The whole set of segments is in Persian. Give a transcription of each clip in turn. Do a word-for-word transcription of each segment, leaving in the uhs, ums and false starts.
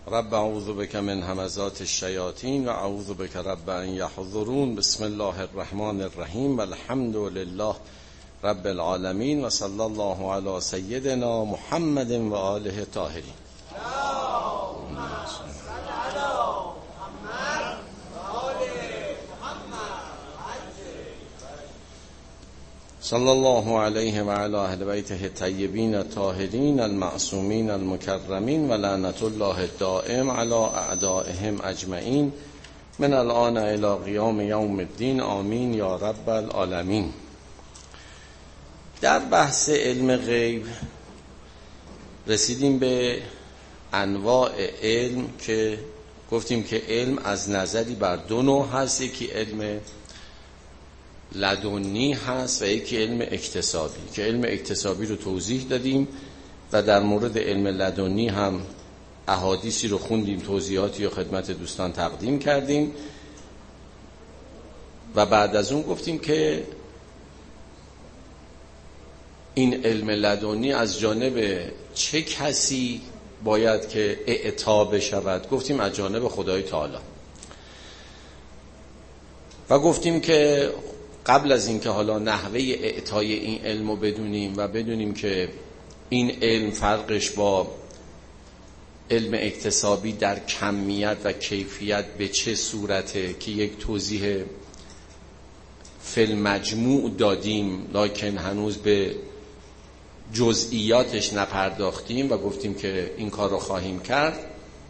رب اعوذ بک من همزات الشیاطین و اعوذ بک رب ان یحضرون. بسم الله الرحمن الرحیم و الحمد لله رب العالمین و صلی الله علی سیدنا محمد و آله طاهرین. صلی الله علیه و علی اهل بیته الطیبین الطاهرین المعصومین المکرمین و لعنت الله الدائم علی اعدائهم اجمعین من الان الی قیام یوم الدین. آمین یا رب العالمین. در بحث علم غیب رسیدیم به انواع علم که گفتیم که علم از نظری بر دو نوع هست، یکی علم لدنی هست و یکی علم اکتسابی، که علم اکتسابی رو توضیح دادیم و در مورد علم لدنی هم احادیثی رو خوندیم، توضیحاتی رو خدمت دوستان تقدیم کردیم و بعد از اون گفتیم که این علم لدنی از جانب چه کسی باید که اعطا بشود؟ گفتیم از جانب خدای تعالی و گفتیم که قبل از اینکه حالا نحوه اعطای این علم رو بدونیم و بدونیم که این علم فرقش با علم اکتسابی در کمیت و کیفیت به چه صورته که یک توضیح فی المجموع دادیم لکن هنوز به جزئیاتش نپرداختیم و گفتیم که این کار رو خواهیم کرد.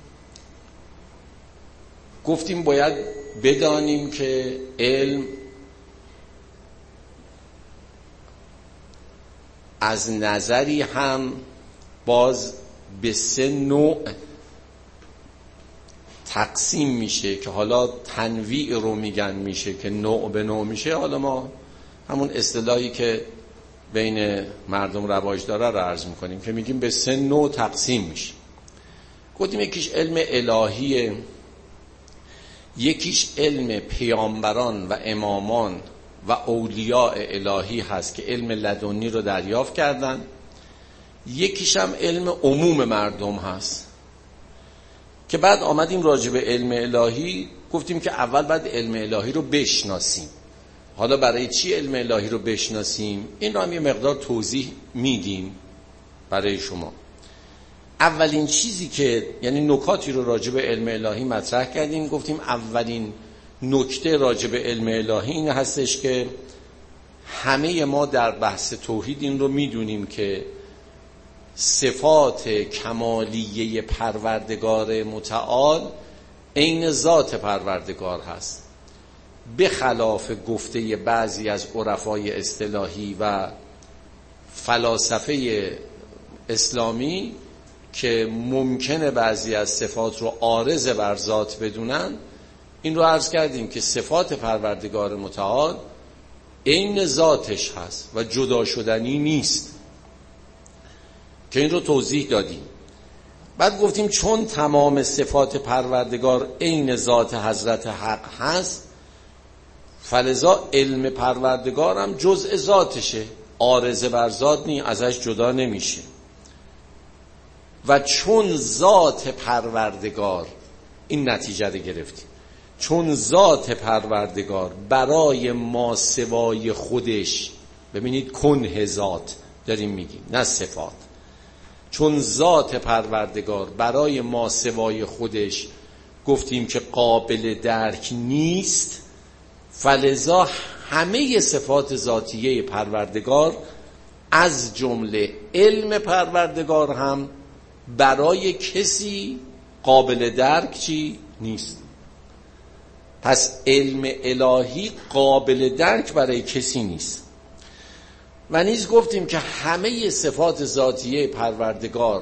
گفتیم باید بدانیم که علم از نظری هم باز به سه نوع تقسیم میشه که حالا تنویع رو میگن، میشه که نوع به نوع میشه. حالا ما همون اصطلاحی که بین مردم رواج داره رو عرض میکنیم که میگیم به سه نوع تقسیم میشه. گفتیم یکیش علم الهیه، یکیش علم پیامبران و امامان و اولیاء الهی هست که علم لدنی رو دریافت کردن، یکیش هم علم عموم مردم هست که بعد آمدیم راجع به علم الهی گفتیم که اول باید علم الهی رو بشناسیم. حالا برای چی علم الهی رو بشناسیم این رو هم یه مقدار توضیح میدیم برای شما. اولین چیزی که یعنی نکاتی رو راجع به علم الهی مطرح کردیم، گفتیم اولین نکته راجع به علم الهی این هستش که همه ما در بحث توحید این رو میدونیم که صفات کمالیه پروردگار متعال عین ذات پروردگار هست، به خلاف گفته بعضی از عرفای اصطلاحی و فلاسفه اسلامی که ممکنه بعضی از صفات رو عارض بر ذات بدونن. این رو عرض کردیم که صفات پروردگار متعال عین ذاتش هست و جدا شدنی نیست، که این رو توضیح دادیم. بعد گفتیم چون تمام صفات پروردگار عین ذات حضرت حق هست، فلذا علم پروردگار هم جزء ذاتشه، عارض بر ذات نی، ازش جدا نمیشه. و چون ذات پروردگار، این نتیجه رو گرفتیم، چون ذات پروردگار برای ما سوای خودش، ببینید کنه ذات داریم میگیم نه صفات، چون ذات پروردگار برای ما سوای خودش گفتیم که قابل درک نیست، فلذا همه صفات ذاتیه پروردگار از جمله علم پروردگار هم برای کسی قابل درک چی نیست. پس علم الهی قابل درک برای کسی نیست. و نیز گفتیم که همه صفات ذاتیه پروردگار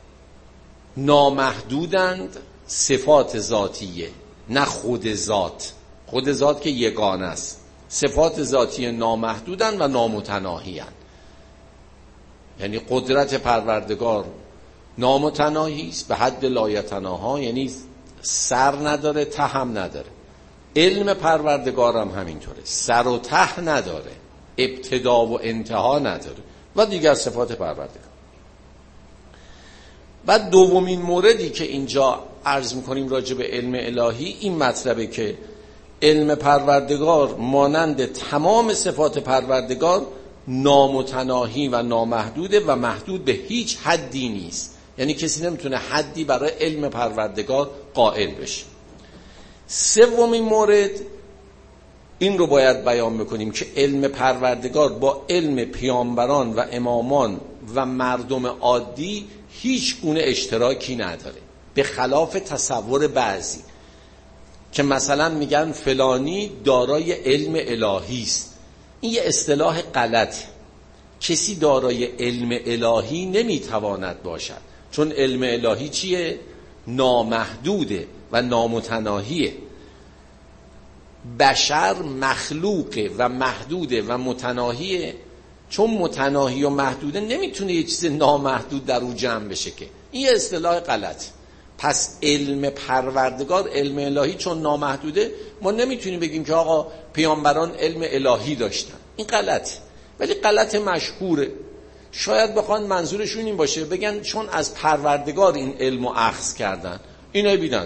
نامحدودند، صفات ذاتیه نه خود ذات. خود ذات که یگانه است، صفات ذاتیه نامحدودند و نامتناهی‌اند. یعنی قدرت پروردگار نامتناهی است به حد لایتناها، یعنی سر نداره ته هم نداره. علم پروردگارم همینطوره، سر و ته نداره، ابتدا و انتها نداره و دیگر صفات پروردگار. بعد دومین موردی که اینجا عرض میکنیم راجع به علم الهی این مطلبه که علم پروردگار مانند تمام صفات پروردگار نامتناهی و نامحدوده و محدود به هیچ حدی نیست. یعنی کسی نمیتونه حدی برای علم پروردگار قائل بشه. سومین مورد این رو باید بیان بکنیم که علم پروردگار با علم پیامبران و امامان و مردم عادی هیچ گونه اشتراکی نداره، به خلاف تصور بعضی که مثلا میگن فلانی دارای علم الهی است. این یه اصطلاح غلط. کسی دارای علم الهی نمیتواند باشد، چون علم الهی چیه؟ نامحدوده و نامتناهیه. بشر مخلوقه و محدوده و متناهیه. چون متناهی و محدوده نمیتونه یه چیز نامحدود در او جمع بشه که این یه اصطلاح غلط. پس علم پروردگار، علم الهی چون نامحدوده، ما نمیتونیم بگیم که آقا پیامبران علم الهی داشتن. این غلط، ولی غلط مشهوره. شاید بخوان منظورشون این باشه بگن چون از پروردگار این علمو اخذ کردن. این عیبی نداره.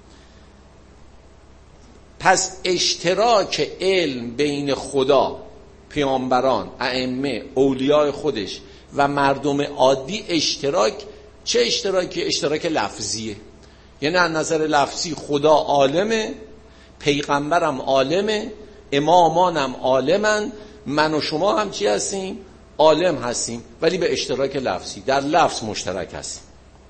پس اشتراک علم بین خدا، پیامبران، ائمه، اولیاء خودش و مردم عادی اشتراک چه اشتراکی؟ اشتراک لفظیه. یعنی از نظر لفظی خدا عالمه، پیغمبرم عالمه، امامانم عالمن، من و شما هم چی هستیم؟ عالم هستیم، ولی به اشتراک لفظی، در لفظ مشترک هستیم.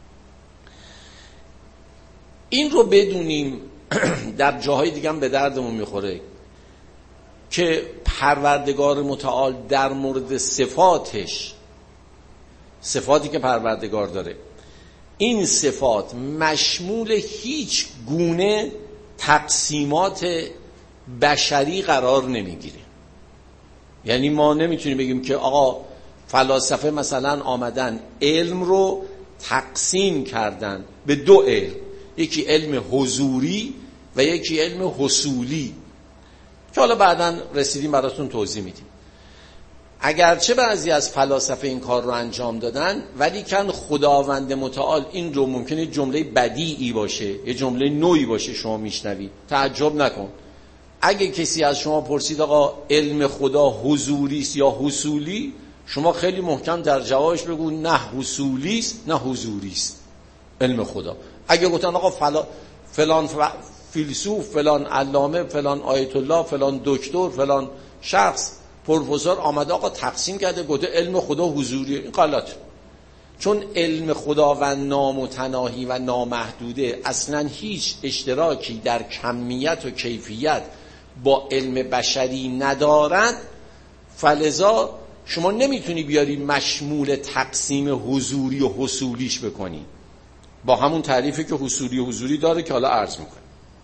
این رو بدونیم در جاهای دیگه هم به دردمون میخوره که پروردگار متعال در مورد صفاتش، صفاتی که پروردگار داره، این صفات مشمول هیچ گونه تقسیمات بشری قرار نمیگیره. یعنی ما نمیتونیم بگیم که آقا فلاسفه مثلا آمدن علم رو تقسیم کردن به دو علم، یکی علم حضوری و یکی علم حصولی، که حالا بعداً رسیدیم براتون توضیح میدیم. اگرچه بعضی از فلاسفه این کار رو انجام دادن، ولی کن خداوند متعال این رو ممکنه جمله بدیعی باشه، یه جمله نوعی باشه، شما میشنوید تعجب نکن. اگه کسی از شما پرسید آقا علم خدا حضوری است یا حصولی، شما خیلی محکم در جوابش بگو نه حصولی است نه حضوری است علم خدا. اگه گفتن آقا فلا فلان فیلسوف، فلان علامه، فلان آیت الله، فلان دکتر، فلان شخص پروفسور آمده آقا تقسیم کرده گفته علم خدا حضوریه، این غلطه. چون علم خداوند نامتناهی و نامحدوده، اصلا هیچ اشتراکی در کمیت و کیفیت با علم بشری ندارد، فلذا شما نمیتونی بیاری مشمول تقسیم حضوری و حصولیش بکنی با همون تعریفی که حصولی و حضوری داره که حالا عرض میکنه.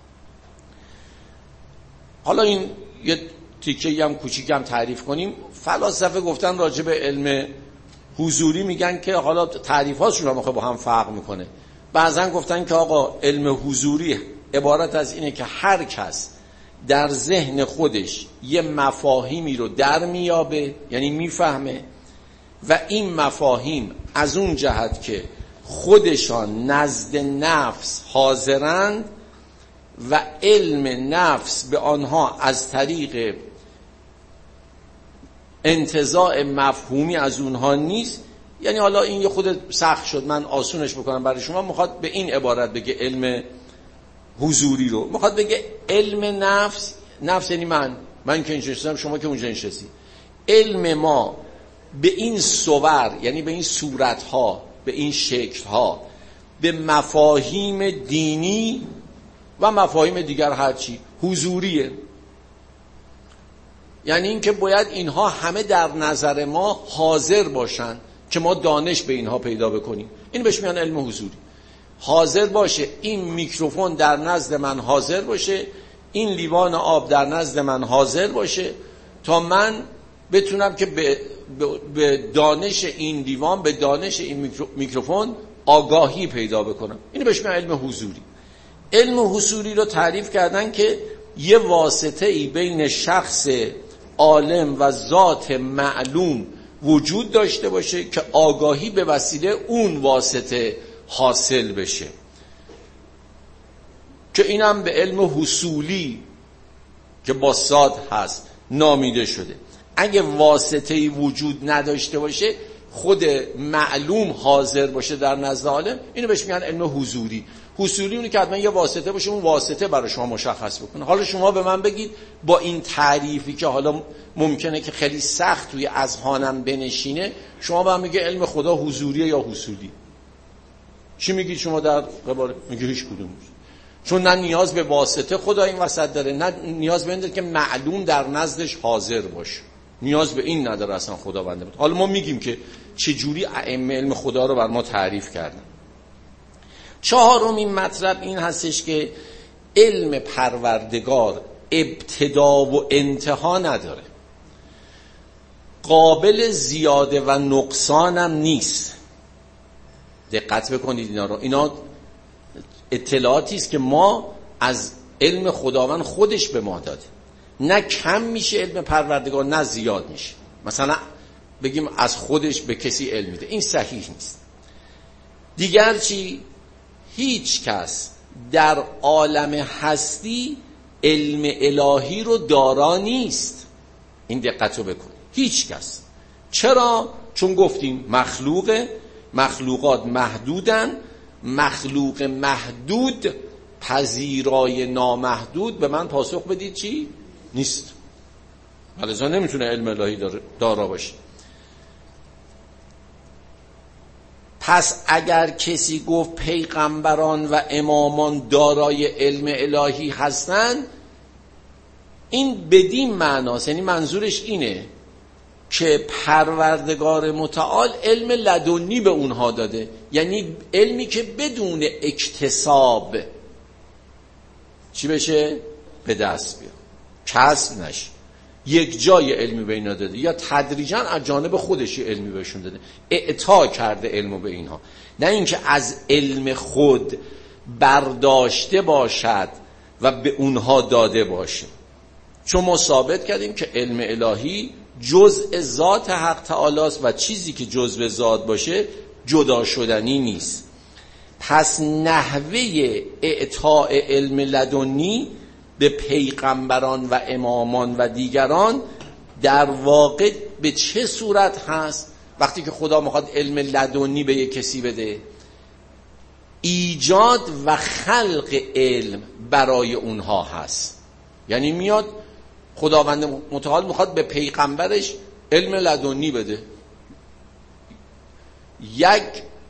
حالا این یه تیکه‌ای هم کوچیک هم تعریف کنیم. فلاسفه گفتن راجع به علم حضوری میگن که حالا تعریفاتشون هم با هم فرق میکنه. بعضن گفتن که آقا علم حضوری عبارت از اینه که هر کس در ذهن خودش یه مفاهیمی رو در میابه، یعنی میفهمه، و این مفاهیم از اون جهت که خودشان نزد نفس حاضرند و علم نفس به آنها از طریق انتزاع مفهومی از اونها نیست. یعنی حالا این یه خود سخت شد، من آسونش بکنم برای شما. میخواد به این عبارت بگه علم حضوری رو، میخواد بگه علم نفس، نفس یعنی من من که اینجا نشستم، شما که اونجا نشستی، علم ما به این صور، یعنی به این صورتها، به این شکلها، به مفاهیم دینی و مفاهیم دیگر هرچی حضوریه. یعنی این که باید اینها همه در نظر ما حاضر باشن که ما دانش به اینها پیدا بکنیم. این بهش میگن علم حضوری. حاضر باشه، این میکروفون در نزد من حاضر باشه، این لیوان آب در نزد من حاضر باشه، تا من بتونم که به, به دانش این لیوان، به دانش این میکروفون آگاهی پیدا بکنم. این بهش میگن علم حضوری. علم حضوری رو تعریف کردن که یه واسطه ای بین شخص عالم و ذات معلوم وجود داشته باشه که آگاهی به وسیله اون واسطه حاصل بشه، که اینم به علم حصولی که با صاد هست نامیده شده. اگه واسطه‌ای وجود نداشته باشه، خود معلوم حاضر باشه در نزد عالم، اینو بهش میگن علم حضوری. حصولی اونی که حتما یه واسطه باشه، اون واسطه برای شما مشخص بکنه. حالا شما به من بگید با این تعریفی که حالا ممکنه که خیلی سخت توی اذهانم بنشینه، شما به من میگه علم خدا حضوریه یا حصولی؟ چی میگید شما در قبال؟ میگه هیچ کدوم نیست، چون نه نیاز به واسطه خدا این وسط داره، نه نیاز به این داره که معلوم در نزدش حاضر باشه. نیاز به این نداره اصلا خداونده بود. حالا ما میگیم که چجوری ائمه علم خدا رو بر ما تعریف کردن. چهارمین مطلب این هستش که علم پروردگار ابتدا و انتها نداره، قابل زیاده و نقصانم نیست. دقت بکنید اینا رو. اینا اطلاعاتی است که ما از علم خداوند خودش به ما داده. نه کم میشه علم پروردگار، نه زیاد میشه. مثلا بگیم از خودش به کسی علم میده، این صحیح نیست. دیگر چی؟ هیچ کس در عالم هستی علم الهی رو دارا نیست. این دقت رو بکن. هیچ کس. چرا؟ چون گفتیم مخلوق، مخلوقات محدودن، مخلوق محدود پذیرای نامحدود. به من پاسخ بدید چی؟ نیست. ولذا نمیتونه علم الهی دارا باشه. پس اگر کسی گفت پیغمبران و امامان دارای علم الهی هستن، این بدین معناست، یعنی منظورش اینه که پروردگار متعال علم لدنی به اونها داده، یعنی علمی که بدون اکتساب چی بشه؟ به دست بیاد، کسب نشه. یک جای علمی به اینا داده، یا تدریجا از جانب خودش علمی بهشون داده، اعطا کرده علمو به اینها، نه اینکه از علم خود برداشته باشد و به اونها داده باشه. چون ما ثابت کردیم که علم الهی جزء ذات حق تعالی است و چیزی که جزء ذات باشه جدا شدنی نیست. پس نحوه اعطاء علم لدنی به پیغمبران و امامان و دیگران در واقع به چه صورت هست؟ وقتی که خدا میخواد علم لدنی به یک کسی بده، ایجاد و خلق علم برای اونها هست. یعنی میاد خداوند متعال میخواد به پیغمبرش علم لدنی بده، یک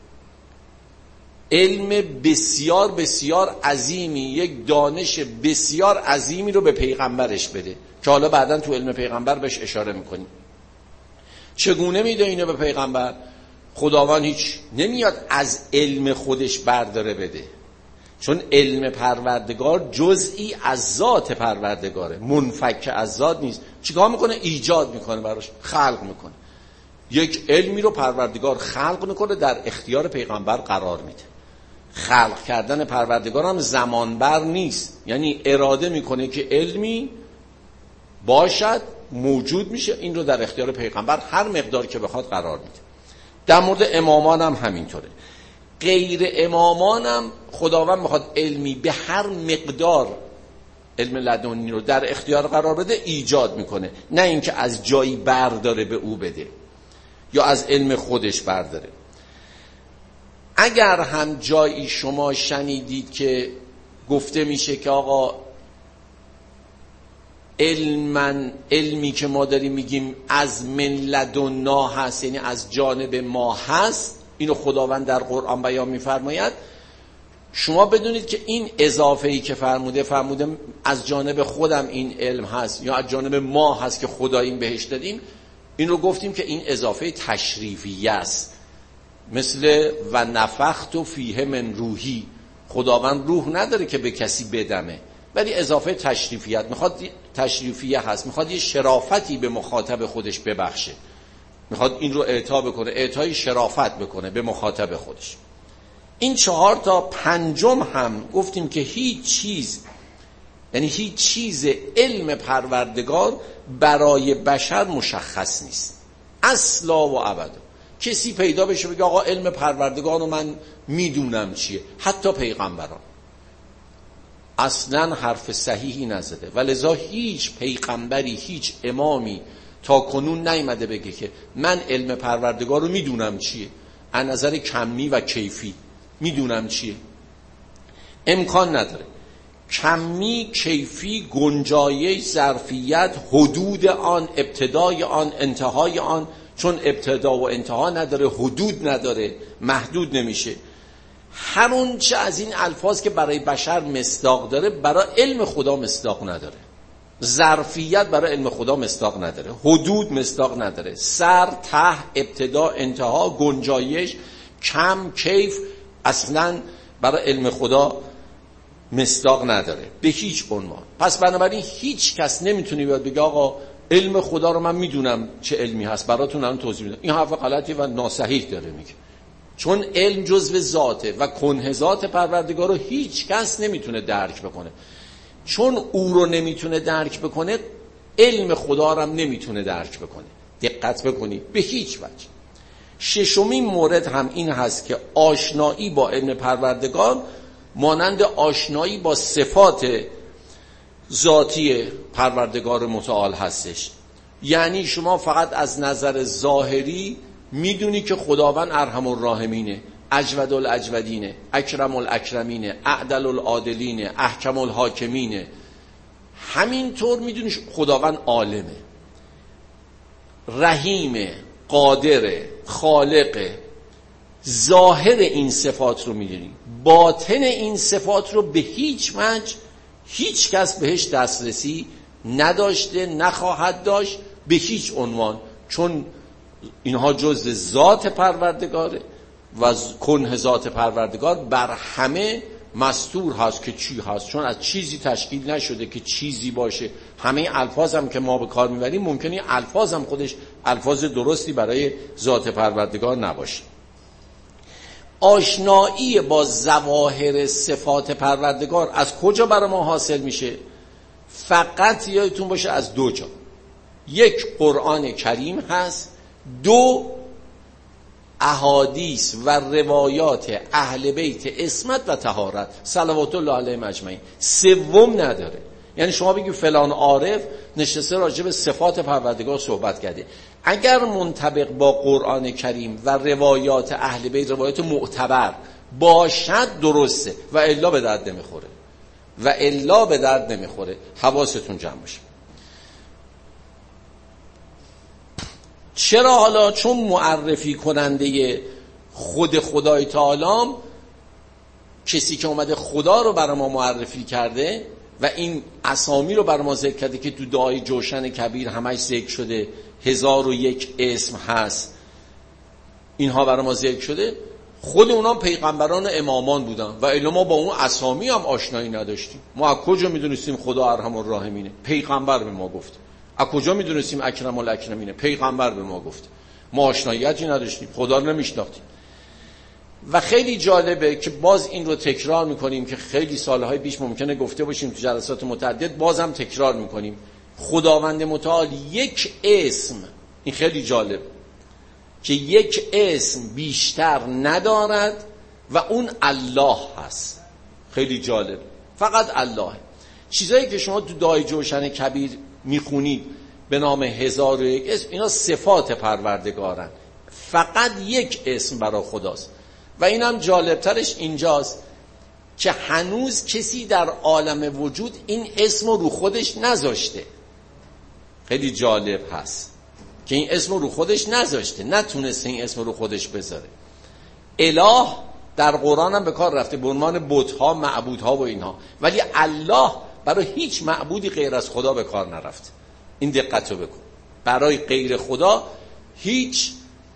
علم بسیار بسیار عظیمی، یک دانش بسیار عظیمی رو به پیغمبرش بده که حالا بعداً تو علم پیغمبر بهش اشاره میکنیم. چگونه میده اینو به پیغمبر؟ خداوند هیچ نمیاد از علم خودش برداره بده، چون علم پروردگار جزئی از ذات پروردگاره، منفک از ذات نیست. چیکار میکنه؟ ایجاد میکنه، براش خلق میکنه. یک علمی رو پروردگار خلق میکنه، در اختیار پیغمبر قرار میده. خلق کردن پروردگار هم زمان بر نیست، یعنی اراده میکنه که علمی باشد، موجود میشه، این رو در اختیار پیغمبر هر مقدار که بخواد قرار میده. در مورد امامان هم همینطوره. غیر امامان هم خداوند میخواد علمی به هر مقدار علم لدنی رو در اختیار قرار بده ایجاد میکنه، نه اینکه از جایی برداره به او بده یا از علم خودش برداره. اگر هم جایی شما شنیدید که گفته میشه که آقا علم علمی که ما داریم میگیم از من لدنا هست، یعنی از جانب ما هست، اینو خداوند در قرآن بیان میفرماید، شما بدونید که این اضافه‌ای که فرموده فرموده از جانب خودم این علم هست یا از جانب ما هست که خدا این بهش دادیم، این رو گفتیم که این اضافه تشریفیه است. مثل و نفخت فیه من روحی، خداوند روح نداره که به کسی بدمه، ولی اضافه تشریفیت میخواد، تشریفیه هست، میخواد یه شرافتی به مخاطب خودش ببخشه، میخواد این رو اعطا بکنه، اعطای شرافت بکنه به مخاطب خودش. این چهار تا پنجم هم گفتیم که هیچ چیز، یعنی هیچ چیز علم پروردگار برای بشر مشخص نیست اصلا و ابدا. کسی پیدا بشه بگه آقا علم پروردگار رو من میدونم چیه، حتی پیغمبران اصلا حرف صحیحی نزده و لذا هیچ پیغمبری، هیچ امامی تا کنون نیامده بگه که من علم پروردگار رو میدونم چیه، از نظر کمی و کیفی میدونم چیه. امکان نداره. کمی، کیفی، گنجایش، ظرفیت، حدود آن، ابتدای آن، انتهای آن، چون ابتدا و انتها نداره، حدود نداره، محدود نمیشه. هر اون چه از این الفاظ که برای بشر مصداق داره برای علم خدا مصداق نداره. ظرفیت برای علم خدا مصداق نداره، حدود مصداق نداره، سر، ته، ابتدا، انتها، گنجایش، کم، کیف اصلا برای علم خدا مصداق نداره به هیچ عنوان. پس بنابراین هیچ کس نمیتونه بیاد بگه آقا علم خدا رو من میدونم چه علمی هست براتون الان توضیح میدم. این حرف غلطی و ناصحیح داره میگه، چون علم جزو ذاته و کنه ذات پروردگار رو هیچ کس نمیتونه درک بکنه. چون او رو نمیتونه درک بکنه، علم خدا رو هم نمیتونه درک بکنه. دقت بکنید به هیچ وجه. ششمین مورد هم این هست که آشنایی با علم پروردگار مانند آشنایی با صفات ذاتی پروردگار متعال هستش. یعنی شما فقط از نظر ظاهری میدونی که خداوند ارحم الراحمینه، اجود الاجودینه، اکرم الاکرمینه، اعدل العادلینه، احکم الحاکمینه. همینطور میدونی خداوند عالمه، رحیمه، قادره، خالقه. ظاهر این صفات رو میدونی، باطن این صفات رو به هیچ وجه هیچ کس بهش دسترسی نداشته، نخواهد داشت به هیچ عنوان، چون اینها جزء ذات پروردگاره و کنه ذات پروردگار بر همه مستور هست که چی هست، چون از چیزی تشکیل نشده که چیزی باشه. همه الفاظ هم که ما به کار میبریم ممکنه الفاظ هم خودش الفاظ درستی برای ذات پروردگار نباشه. آشنایی با ظواهر صفات پروردگار از کجا برای ما حاصل میشه؟ فقط یادتون باشه از دو جا. یک قرآن کریم هست، دو احادیث و روایات اهل بیت عصمت و طهارت صلوات الله علیهم اجمعین. سوم نداره. یعنی شما بگی فلان عارف نشسته راجع به صفات پروردگار صحبت کرده، اگر منطبق با قرآن کریم و روایات اهل بیت، روایات معتبر باشد درسته، و الا به درد نمیخوره، و الا به درد نمیخوره. حواستون جمع باشه. چرا حالا؟ چون معرفی کننده خود خدای تعالی، کسی که اومده خدا رو برای ما معرفی کرده و این اسامی رو برای ما ذکر کرده که تو دعای جوشن کبیر همش ذکر شده، هزار و یک اسم هست، اینها برای ما ذکر شده، خود اونا پیغمبران و امامان بودن و الا ما با اون اسامی هم آشنایی نداشتیم. ما از کجا میدونستیم خدا ارحم الراحمینه؟ پیغمبر به ما گفت. از کجا میدونستیم اکرم الاکرمینه؟ پیغمبر به ما گفت. ما آشناییتی نداشتیم، خدا رو نمیشناختیم. و خیلی جالبه که باز این رو تکرار میکنیم که خیلی سالهای پیش ممکنه گفته باشیم تو جلسات متعدد، بازم تکرار میکنیم. خداوند متعال یک اسم، این خیلی جالب، که یک اسم بیشتر ندارد و اون الله هست. خیلی جالب، فقط الله. چیزایی که شما تو دعای جوشن کبیر میخونید به نام هزار و یک اسم، اینا صفات پروردگارن، فقط یک اسم برای خداست. و اینم جالبترش اینجاست که هنوز کسی در عالم وجود این اسم رو خودش نذاشته. خیلی جالب هست که این اسم رو خودش نذاشته، نتونسته این اسم رو خودش بذاره. اله در قرآن هم به کار رفته به عنوان بت‌ها، معبودها و اینها، ولی الله برای هیچ معبودی غیر از خدا به کار نرفته. این دقت رو بکن، برای غیر خدا هیچ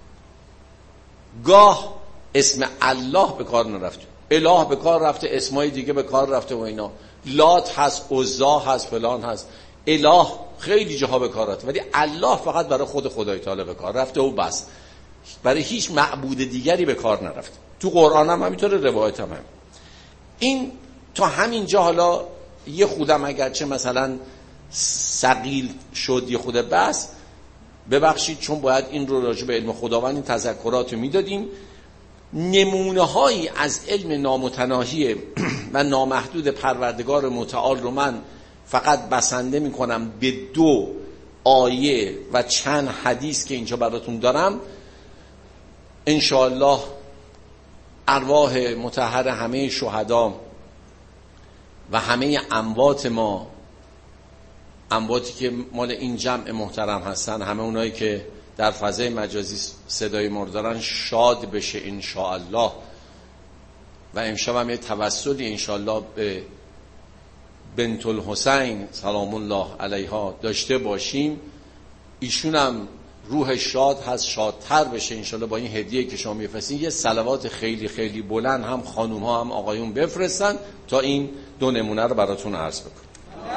گاه اسم الله به کار نرفته. اله به کار رفته، اسمای دیگه به کار رفته و اینا، لات هست، عزا هست، فلان هست، اله خیلی جاها به کار رفته، ولی الله فقط برای خود خدای تعالی به کار رفته و بس، برای هیچ معبود دیگری به کار نرفته. تو قرآن هم همینطوره، روایت هم, هم این تا همین جا حالا یه خودم اگرچه مثلا ثقیل شد یه خود بس، ببخشید چون باید این رو راجع به علم خداوند این تذکرات رو میدادیم. نمونه هایی از علم نامتناهی و نامحدود پروردگار متعال رو من فقط بسنده میکنم به دو آیه و چند حدیث که اینجا براتون دارم. انشاءالله ارواح مطهر همه شهدا و همه اموات ما، امواتی که مال این جمع محترم هستن، همه اونایی که در فضای مجازی صدای ما رو دارن، شاد بشه انشاءالله. و امشب هم یه توسلی انشاءالله به بنت الحسین سلام الله علیها داشته باشیم. ایشون هم روح شاد هست، شادتر بشه انشاءالله با این هدیه که شما میفرستین. یه صلوات خیلی خیلی بلند هم خانوم ها هم آقایون بفرستن تا این دو نمونه رو براتون عرض بکنم.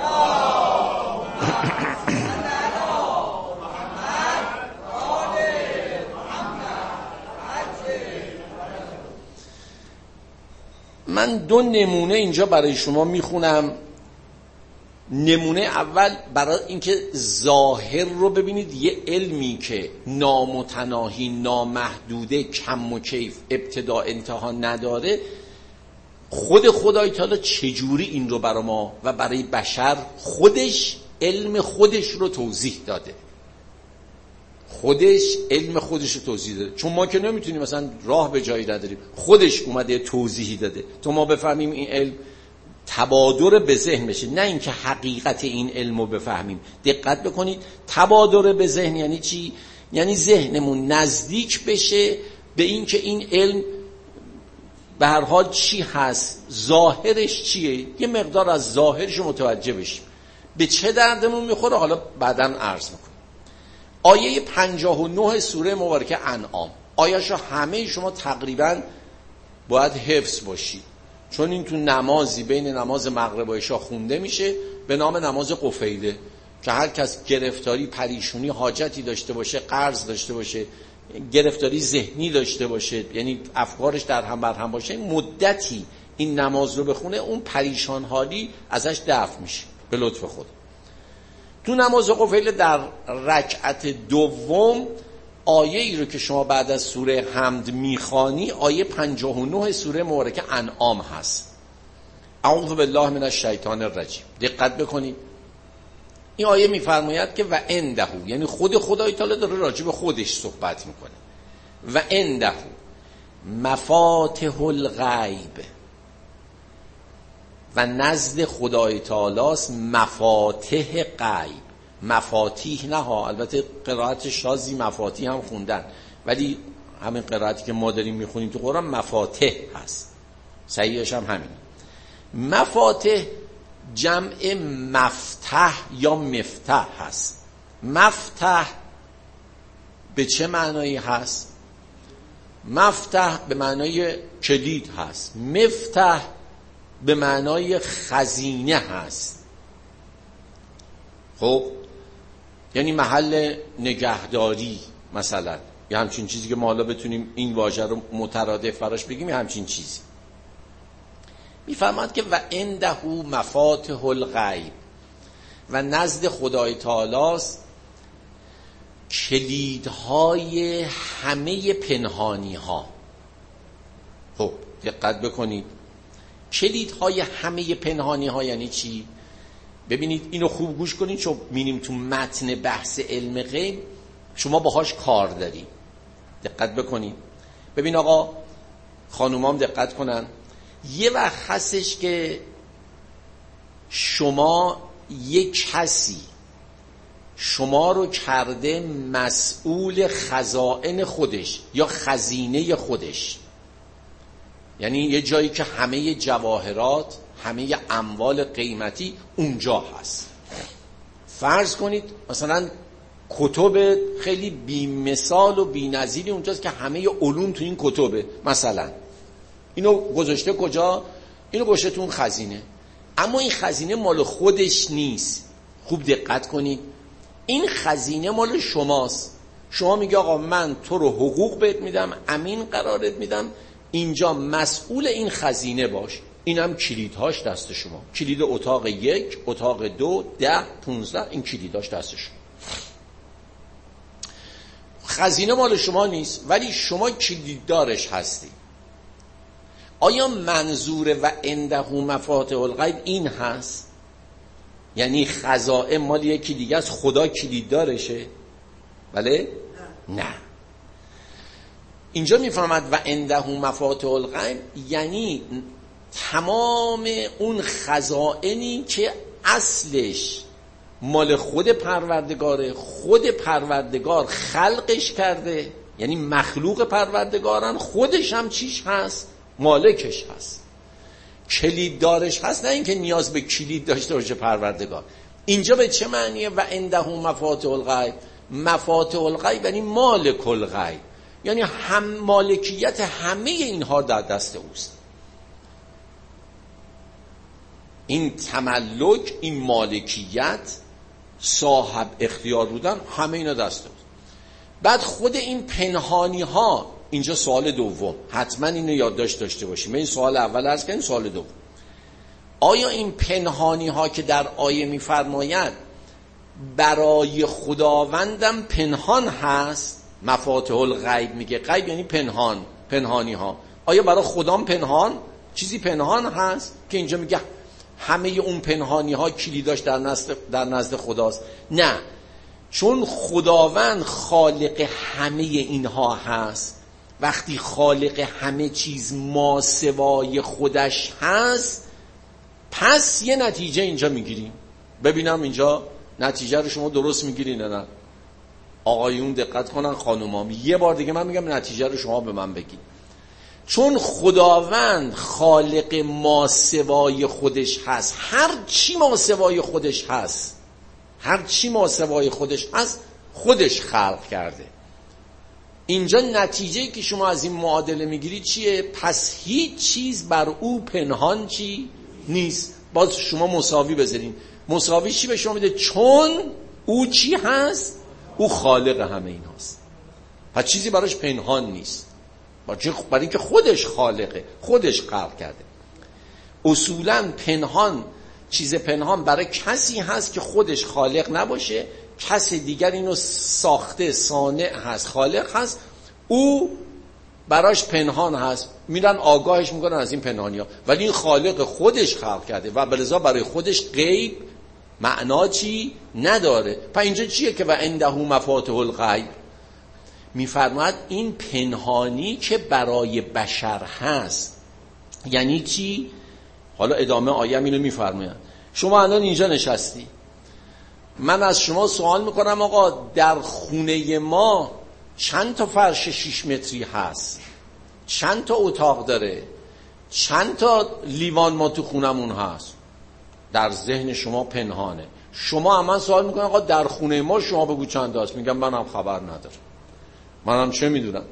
من دو نمونه اینجا برای شما میخونم. نمونه اول برای اینکه ظاهر رو ببینید، یه علمی که نامتناهی، نامحدوده، کم و کیف، ابتدا انتها نداره، خود خدای تعالی چجوری این رو برای ما و برای بشر خودش علم خودش رو توضیح داده. خودش علم خودش رو توضیح داده، چون ما که نمیتونیم مثلا راه به جایی نداریم. خودش اومده توضیحی داده تا ما بفهمیم این علم تبادر به ذهن بشه، نه اینکه حقیقت این علم رو بفهمیم. دقت بکنید، تبادر به ذهن یعنی چی؟ یعنی ذهنمون نزدیک بشه به این که این علم به هر حال چی هست، ظاهرش چیه، یه مقدار از ظاهرش متوجه بشیم. به چه دردمون میخوره حالا بعداً عرض میکنم. آیه پنجاه و نه سوره مبارکه انعام، آیه‌شو همه شما تقریباً باید حفظ باشید، چون این تو نمازی بین نماز مغرب و عشا خونده میشه به نام نماز قفیله، که هر کس گرفتاری، پریشونی، حاجتی داشته باشه، قرض داشته باشه، گرفتاری ذهنی داشته باشه، یعنی افکارش در هم بر هم باشه، مدتی این نماز رو بخونه، اون پریشان حالی ازش دفع میشه به لطف خدا. تو نماز قفیله در رکعت دوم آیه ای رو که شما بعد از سوره حمد میخوانی، آیه پنجاه و نه سوره مبارکه انعام هست. اعوذ بالله من الشیطان الرجیم. دقت بکنید، این آیه میفرماید که و عنده، یعنی خود خدای تعالی داره راجع به خودش صحبت میکنه، و عنده مفاتح الغیب، و نزد خدای تعالی است مفاتح غیب. مفاتیح نه ها، البته قرائت شاذی مفاتیح هم خوندن، ولی همین قرائتی که ما داریم میخونیم تو قرآن مفاتح هست، صحیحش هم همین. مفاتح جمع مفتح یا مفتح هست. مفتح به چه معنایی هست؟ مفتح به معنای کلید هست، مفتح به معنای خزینه هست. خب یعنی محل نگهداری مثلا، یه همچین چیزی که ما حالا بتونیم این واژه رو مترادف براش بگیم، یه همچین چیزی. میفهمد که و عنده مفاتح الغیب، و نزد خدای تعالی است کلیدهای همه پنهانی ها. خب دقت بکنید، کلیدهای همه پنهانی ها یعنی چی؟ ببینید اینو خوب گوش کنید، چون می‌بینیم تو متن بحث علم غیب شما باهاش کار دارید. دقت بکنید. ببین آقا، خانومام دقت کنن، یه وقت هستش که شما یک کسی شما رو کرده مسئول خزائن خودش یا خزینه خودش، یعنی یه جایی که همه جواهرات، همه اموال قیمتی اونجا هست. فرض کنید مثلا کتب خیلی بی مثال و بی نظیری اونجاست که همه علوم تو این کتبه، مثلا اینو گذاشته کجا؟ اینو گذاشته تو اون خزینه، اما این خزینه مال خودش نیست. خوب دقت کنید، این خزینه مال شماست. شما میگه آقا من تو رو حقوق بهت میدم، امین قرارت میدم، اینجا مسئول این خزینه باش. اینم کلیدهاش دست شما، کلید اتاق یک، اتاق دو، ده، پونزده، این کلیدهاش دست شما. خزینه مال شما نیست ولی شما کلیددارش هستی. آیا منظور و عنده مفاتح الغیب این هست؟ یعنی خزائن مال یکی دیگه است، خدا کلیددارشه؟ بله؟ نه. اینجا میفهمد و عنده مفاتح الغیب یعنی تمام اون خزائنی که اصلش مال خود پروردگاره، خود پروردگار خلقش کرده، یعنی مخلوق پروردگارن، خودش هم چیش هست؟ مالکش هست، کلید دارش هست، نه اینکه نیاز به کلید داشته باشه پروردگار. اینجا به چه معنیه و عنده مفاتح الغیب؟ مفاتح الغیب یعنی مالک الغیب، یعنی هم مالکیت همه اینها در دست اوست. این تملک، این مالکیت، صاحب اختیار بودن، همه اینا دست اوست. بعد خود این پنهانی ها، اینجا سوال دوم، حتما اینو یادداشت داشته باشیم. این سوال اول عرض کردیم، سوال دوم، آیا این پنهانی ها که در آیه میفرماید برای خداوندم پنهان هست؟ مفاتح الغیب میگه، غیب یعنی پنهان، پنهانی ها. آیا برای خدام پنهان چیزی پنهان هست که اینجا میگه همه اون پنهانی ها کلیداش در نزد در نزد خداست؟ نه، چون خداوند خالق همه اینها هست. وقتی خالق همه چیز ما سوای خودش هست، پس یه نتیجه اینجا میگیریم. ببینم اینجا نتیجه رو شما درست میگیرین نه؟ آقایون دقت کنن، خانومام یه بار دیگه من میگم نتیجه رو شما به من بگین. چون خداوند خالق ما سوای خودش هست، هر چی ما سوای خودش هست، هر چی ما سوای خودش هست خودش خلق کرده. اینجا نتیجه‌ای که شما از این معادله میگیری چیه؟ پس هیچ چیز بر او پنهان چی نیست. باز شما مساوی بذارین، مساوی چی به شما میده؟ چون او چی هست؟ او خالق همه این هست، پس چیزی براش پنهان نیست، برای اینکه خودش خالقه، خودش خلق کرده. اصولاً پنهان، چیز پنهان برای کسی هست که خودش خالق نباشه، کسی دیگر اینو ساخته، صانع هست، خالق هست، او براش پنهان هست، میرن آگاهش میکنن از این پنهانی ها، ولی این خالق خودش خلق کرده و بلذا برای خودش غیب معنا چی نداره. پس اینجا چیه که و عنده مفاتح الغیب؟ میفرماید این پنهانی که برای بشر هست یعنی چی؟ حالا ادامه آیه اینو میفرماید. شما الان اینجا نشستی، من از شما سوال میکنم آقا در خونه ما چند تا فرش شیش متری هست؟ چند تا اتاق داره؟ چند تا لیوان ما تو خونمون هست؟ در ذهن شما پنهانه. شما هم من سوال میکنم آقا در خونه ما شما بگو چند تا هست؟ میگم منم خبر ندارم، منم چه میدونم.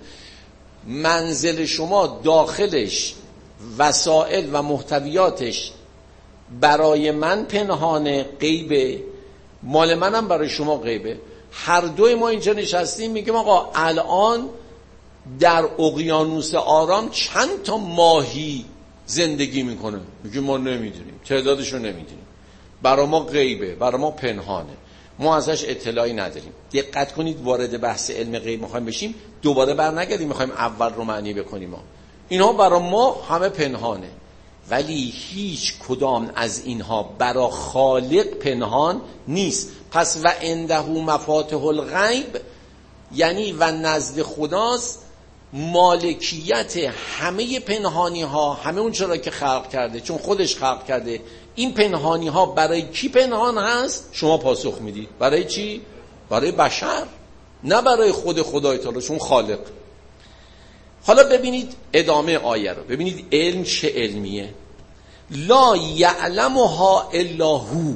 منزل شما داخلش وسایل و محتویاتش برای من پنهانه، غیبه، مال منم برای شما غیبه. هر دوی ما اینجا نشستیم میگیم آقا الان در اقیانوس آرام چند تا ماهی زندگی میکنه؟ میگیم ما نمیدونیم، تعدادشو نمیدونیم، برای ما غیبه، برای ما پنهانه، ما ازش اطلاعی نداریم. دقت کنید، وارد بحث علم غیب میخوایم بشیم، دوباره برنگردیم میخوایم اول رو معنی بکنیم. ما اینها برای ما همه پنهانه، ولی هیچ کدام از اینها برای خالق پنهان نیست. پس و عنده مفاتح الغیب یعنی و نزد خداست مالکیت همه پنهانی ها، همه اون چرا که خلق کرده، چون خودش خلق کرده. این پنهانی ها برای کی پنهان هست؟ شما پاسخ میدید برای چی؟ برای بشر، نه برای خود خدای تعالی، چون خالق. حالا ببینید ادامه آیه رو، ببینید علم چه علمیه. لا یعلمها الا هو،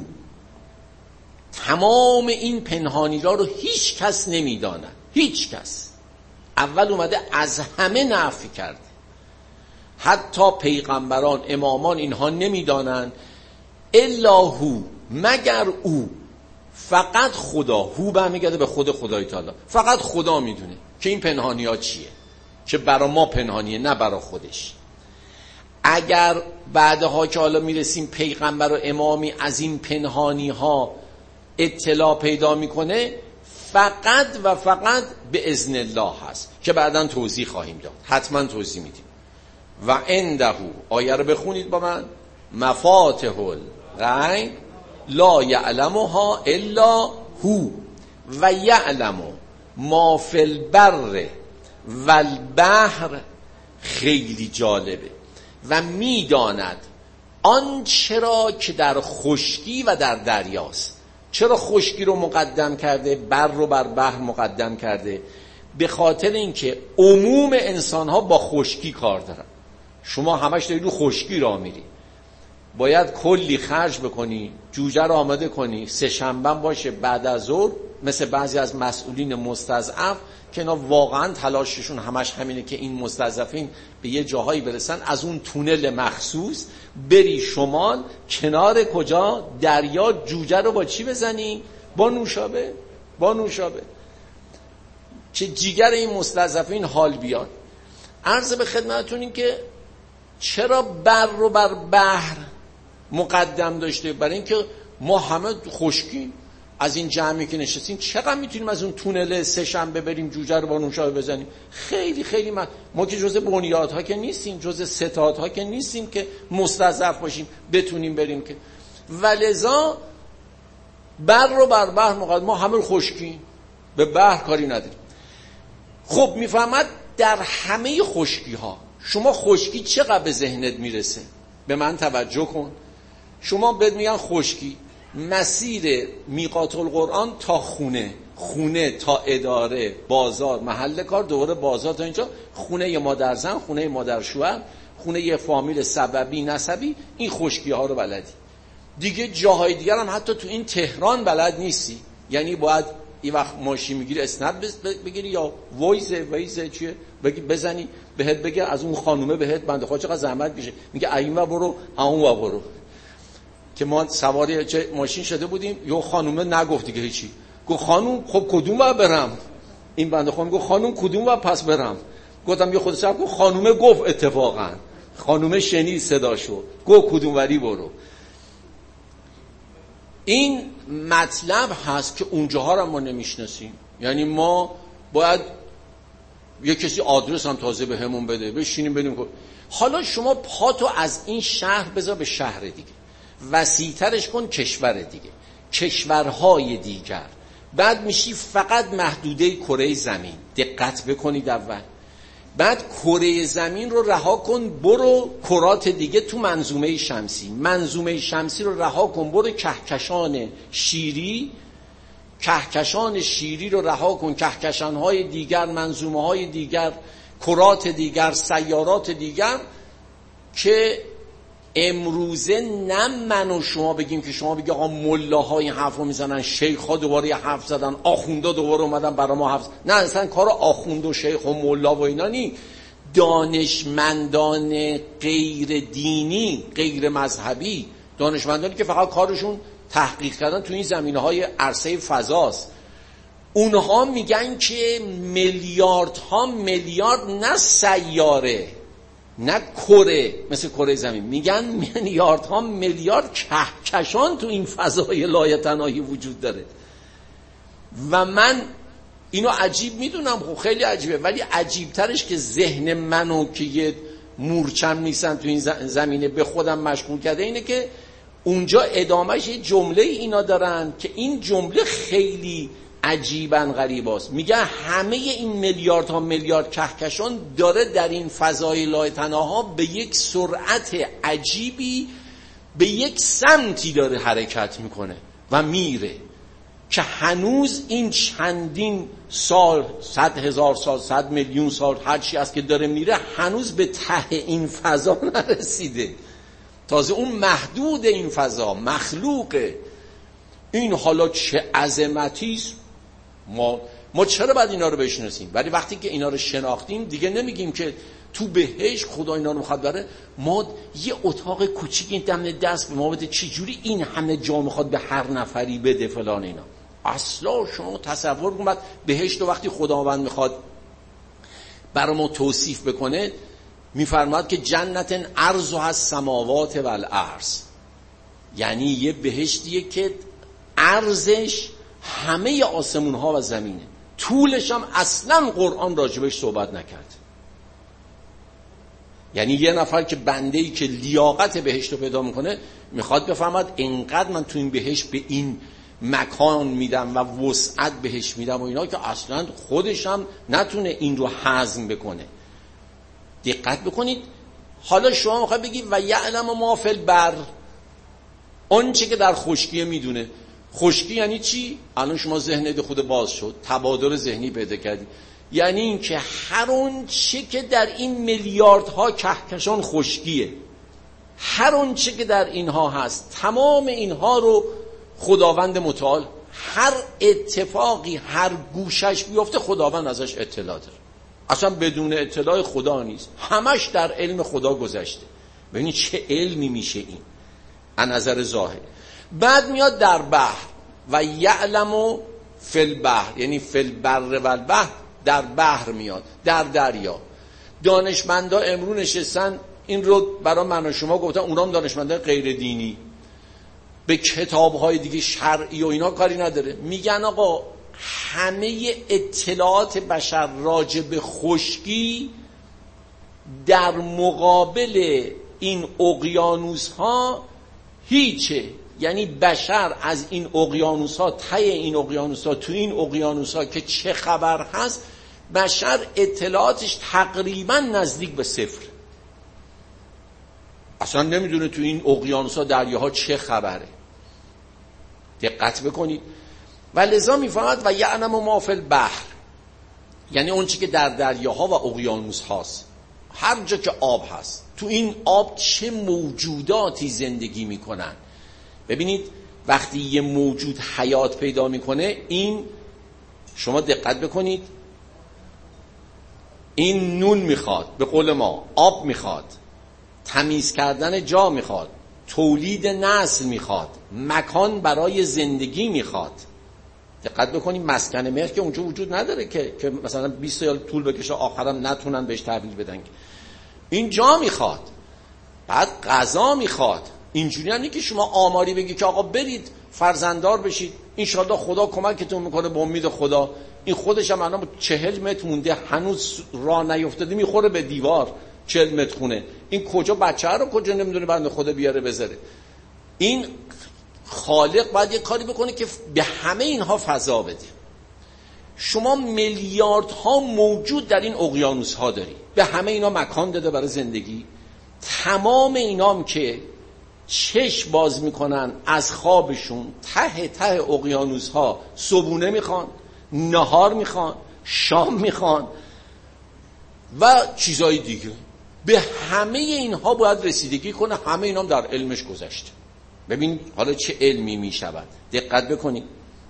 تمام این پنهانی را رو هیچ کس نمیداند، هیچ کس. اول اومده از همه نفی کرده، حتی پیغمبران، امامان اینها نمیدانند. الا هو، مگر او، فقط خدا. هو برمیگرده به خود خدای تعالی، فقط خدا میدونه که این پنهانی ها چیه، که برای ما پنهانیه نه برای خودش. اگر بعدها که حالا میرسیم پیغمبر و امامی از این پنهانی ها اطلاع پیدا میکنه، فقط و فقط به اذن الله هست که بعداً توضیح خواهیم داد، حتما توضیح میدیم. و عنده، آیه رو بخونید با من، مفاتح الغیب لا یعلمها الا هو و یعلم ما فی البر و البحر. خیلی جالبه. و میداند آنچه را که در خشکی و در دریاست. چرا خشکی رو مقدم کرده، بر رو بر بحر مقدم کرده؟ به خاطر اینکه عموم انسان ها با خشکی کار دارن. شما همش دارید رو خشکی راه میری، باید کلی خرج بکنی، جوجه رو آماده کنی، سه شنبه باشه بعد از ظهر، مثل بعضی از مسئولین مستضعف که اینا واقعا تلاششون همش همینه که این مستضعفین به یه جاهایی برسن، از اون تونل مخصوص بری شمال کنار کجا دریا، جوجه رو با چی بزنی؟ با نوشابه. با نوشابه که جیگر این مستضعفین حال بیاد. عرض به خدمتتون این که چرا بر رو بر بحر مقدم داشته؟ برای اینکه ما همه خشکی از این جمعی که نشستیم چقدر میتونیم از اون تونل سه شنبه بریم جوجه رو با نوشابه بزنیم؟ خیلی خیلی من ما که جزء بنیادها که نیستیم، جزء ستادها که نیستیم که مستضعف باشیم بتونیم بریم که. ولذا بر رو بر بحر مقدم، ما همه خشکی، به بحر کاری نداریم. خب میفهمد در همه خشکی ها شما خشکی چقدر به ذهنت میرسه؟ به من توجه کن. شما بهت میگن خشکی، مسیر میقات القرآن تا خونه، خونه تا اداره، بازار، محل کار، دوباره بازار تا اینجا، خونه ی مادر زن، خونه ی مادر شوهر، خونه ی فامیل سببی نسبی، این خشکی ها رو بلدی. دیگه جاهای دیگر هم حتی تو این تهران بلد نیستی. یعنی باید این وقت ماشین میگیری اسنپ بگیری یا وایز وایز چیه بزنی بهت بگه از اون خانومه بهت بنده خدا چقدر زحمت میشه، میگه این و برو اون و برو. که ما سواری ماشین شده بودیم، یه خانومه نگفت دیگه هیچی، گفت خانوم خب کدوم و برم؟ این بنده خدا گفت خانوم کدوم و پس برم؟ گفتم یه خود صاحب گفت خانومه گفت، اتفاقا خانومه شنید صداشو، گفت کدوم وری برو. این مطلب هست که اونجاها رو ما نمیشناسیم. یعنی ما باید یه کسی آدرس هم تازه به همون بده، بشینیم بدیم. حالا شما پاتو از این شهر بذار به شهر دیگه، وسیع‌ترش کن کشور دیگه، کشورهای دیگر، بعد میشی فقط محدوده کره زمین. دقت بکنید اول. بعد کره زمین رو رها کن، برو کرات دیگه تو منظومه شمسی. منظومه شمسی رو رها کن، برو کهکشان شیری. کهکشان شیری رو رها کن، کهکشان‌های دیگر، منظومه‌های دیگر، کرات دیگر، سیارات دیگر، که امروزه نه من و شما بگیم که شما بگی آقا ملاها این حرف رو میزنن، شیخ‌ها دوباره یه حرف زدن، آخوندا دوباره اومدن برای ما حرف. نه، اصلا کار آخوند و شیخ و ملا و اینا نی. دانشمندان غیر دینی، غیر مذهبی، دانشمندانی که فقط کارشون تحقیق کردن تو این زمینه‌های عرصه فضاست، اونها میگن که میلیاردها میلیارد، نه سیاره نه کره مثل کره زمین، میگن میلیاردها میلیارد کهکشان تو این فضای لایتناهی وجود داره. و من اینو عجیب میدونم، خب خیلی عجیبه، ولی عجیبترش که ذهن منو که یه مورچم نیستن تو این زمینه به خودم مشغول کرده اینه که اونجا ادامهش یه جمله اینا دارن که این جمله خیلی عجیباً غریباست. میگه همه این میلیاردها میلیارد کهکشان داره در این فضای لایتناها به یک سرعت عجیبی به یک سمتی داره حرکت میکنه و میره که هنوز این چندین سال، صد هزار سال، صد میلیون سال، هر چی است که داره میره، هنوز به ته این فضا نرسیده. تازه اون محدود این فضا مخلوقه. این حالا چه عظمتیست. ما ما چرا باید اینا رو بشناسیم؟ ولی وقتی که اینا رو شناختیم دیگه نمیگیم که تو بهشت خدا اینا رو میخواد بره، ما یه اتاق کوچیک این دم دست به ما بده، چه جوری این همه جا میخواد به هر نفری بده فلان اینا. اصلا شما تصور کن، بعد بهشت رو وقتی خداوند میخواد برای ما توصیف بکنه میفرماد که جنت عرضها السماوات والارض، یعنی یه بهشتیه که عرضش همه آسمون ها و زمینه. طولش هم اصلا قرآن راجبش صحبت نکرد. یعنی یه نفر که بنده‌ای که لیاقت بهشت رو پیدا میکنه میخواد بفهمد اینقدر من تو این بهشت به این مکان میدم و وسعت بهش میدم و اینا، که اصلا خودش هم نتونه این رو هضم بکنه. دقت بکنید. حالا شما میخواد بگی و یعلم ما فی البر، اون چه که در خشکی میدونه. خشکی یعنی چی؟ الان شما ذهنت خود باز شد، تبادل ذهنی پیدا کردی. یعنی این که هر اون چه که در این میلیاردها کهکشان خشکیه، هر اون چه که در اینها هست، تمام اینها رو خداوند متعال، هر اتفاقی هر گوشش بیفته خداوند ازش اطلاع داره. اصلا بدون اطلاع خدا نیست، همش در علم خدا گذشته. ببینید چه علمی میشه این از نظر ظاهر. بعد میاد در بحر و یعلم فی البحر، یعنی فی البر و البحر، در بحر میاد، در دریا. دانشمندا امرو نشستن این رو برای من و شما گفتن، اونام دانشمندا غیر دینی به کتاب‌های دیگه شرعی و اینا کاری نداره، میگن آقا همه اطلاعات بشر راجع به خشکی در مقابل این اقیانوس‌ها هیچه. یعنی بشر از این اقیانوس‌ها، ته این اقیانوس‌ها، تو این اقیانوس‌ها که چه خبر هست، بشر اطلاعاتش تقریبا نزدیک به صفر. اصلا نمیدونه تو این اقیانوس‌ها، دریاها چه خبره. دقت بکنید. و لذا میفهمد و یعلم ما فی البحر، یعنی اون چی که در دریاها و اقیانوس هاست، هر جا که آب هست، تو این آب چه موجوداتی زندگی میکنن. ببینید وقتی یه موجود حیات پیدا میکنه، این شما دقت بکنید، این نون میخواد، به قول ما آب میخواد، تمیز کردن جا میخواد، تولید نسل میخواد، مکان برای زندگی میخواد. دقت بکنید مسکن مهر که اونجا وجود نداره که که مثلا بیست سال طول بکشه آخرام نتونن بهش تحویل بدن. این جا میخواد، بعد غذا میخواد. اینجوری نیست که شما آماری بگی که آقا برید فرزنددار بشید، انشالله خدا کمکتون میکنه به امید خدا. این خودش هم الان چهل متر مونده، هنوز راه نیفتاده، میخوره به دیوار. چهل متر خونه، این کجا بچه رو کجا نمیدونه بنده خدا بیاره بذاره. این خالق باید یه کاری بکنه که به همه اینها فضا بده. شما میلیاردها موجود در این اقیانوس ها داری، به همه اینا مکان داده برای زندگی. تمام اینام که چشم باز میکنن از خوابشون، ته ته اقیانوس ها صبونه میخوان، نهار میخوان، شام میخوان و چیزای دیگه. به همه اینها باید رسیدگی کنه. همه اینام در علمش گذشته. ببین حالا چه علمی میشود. دقت بکنید.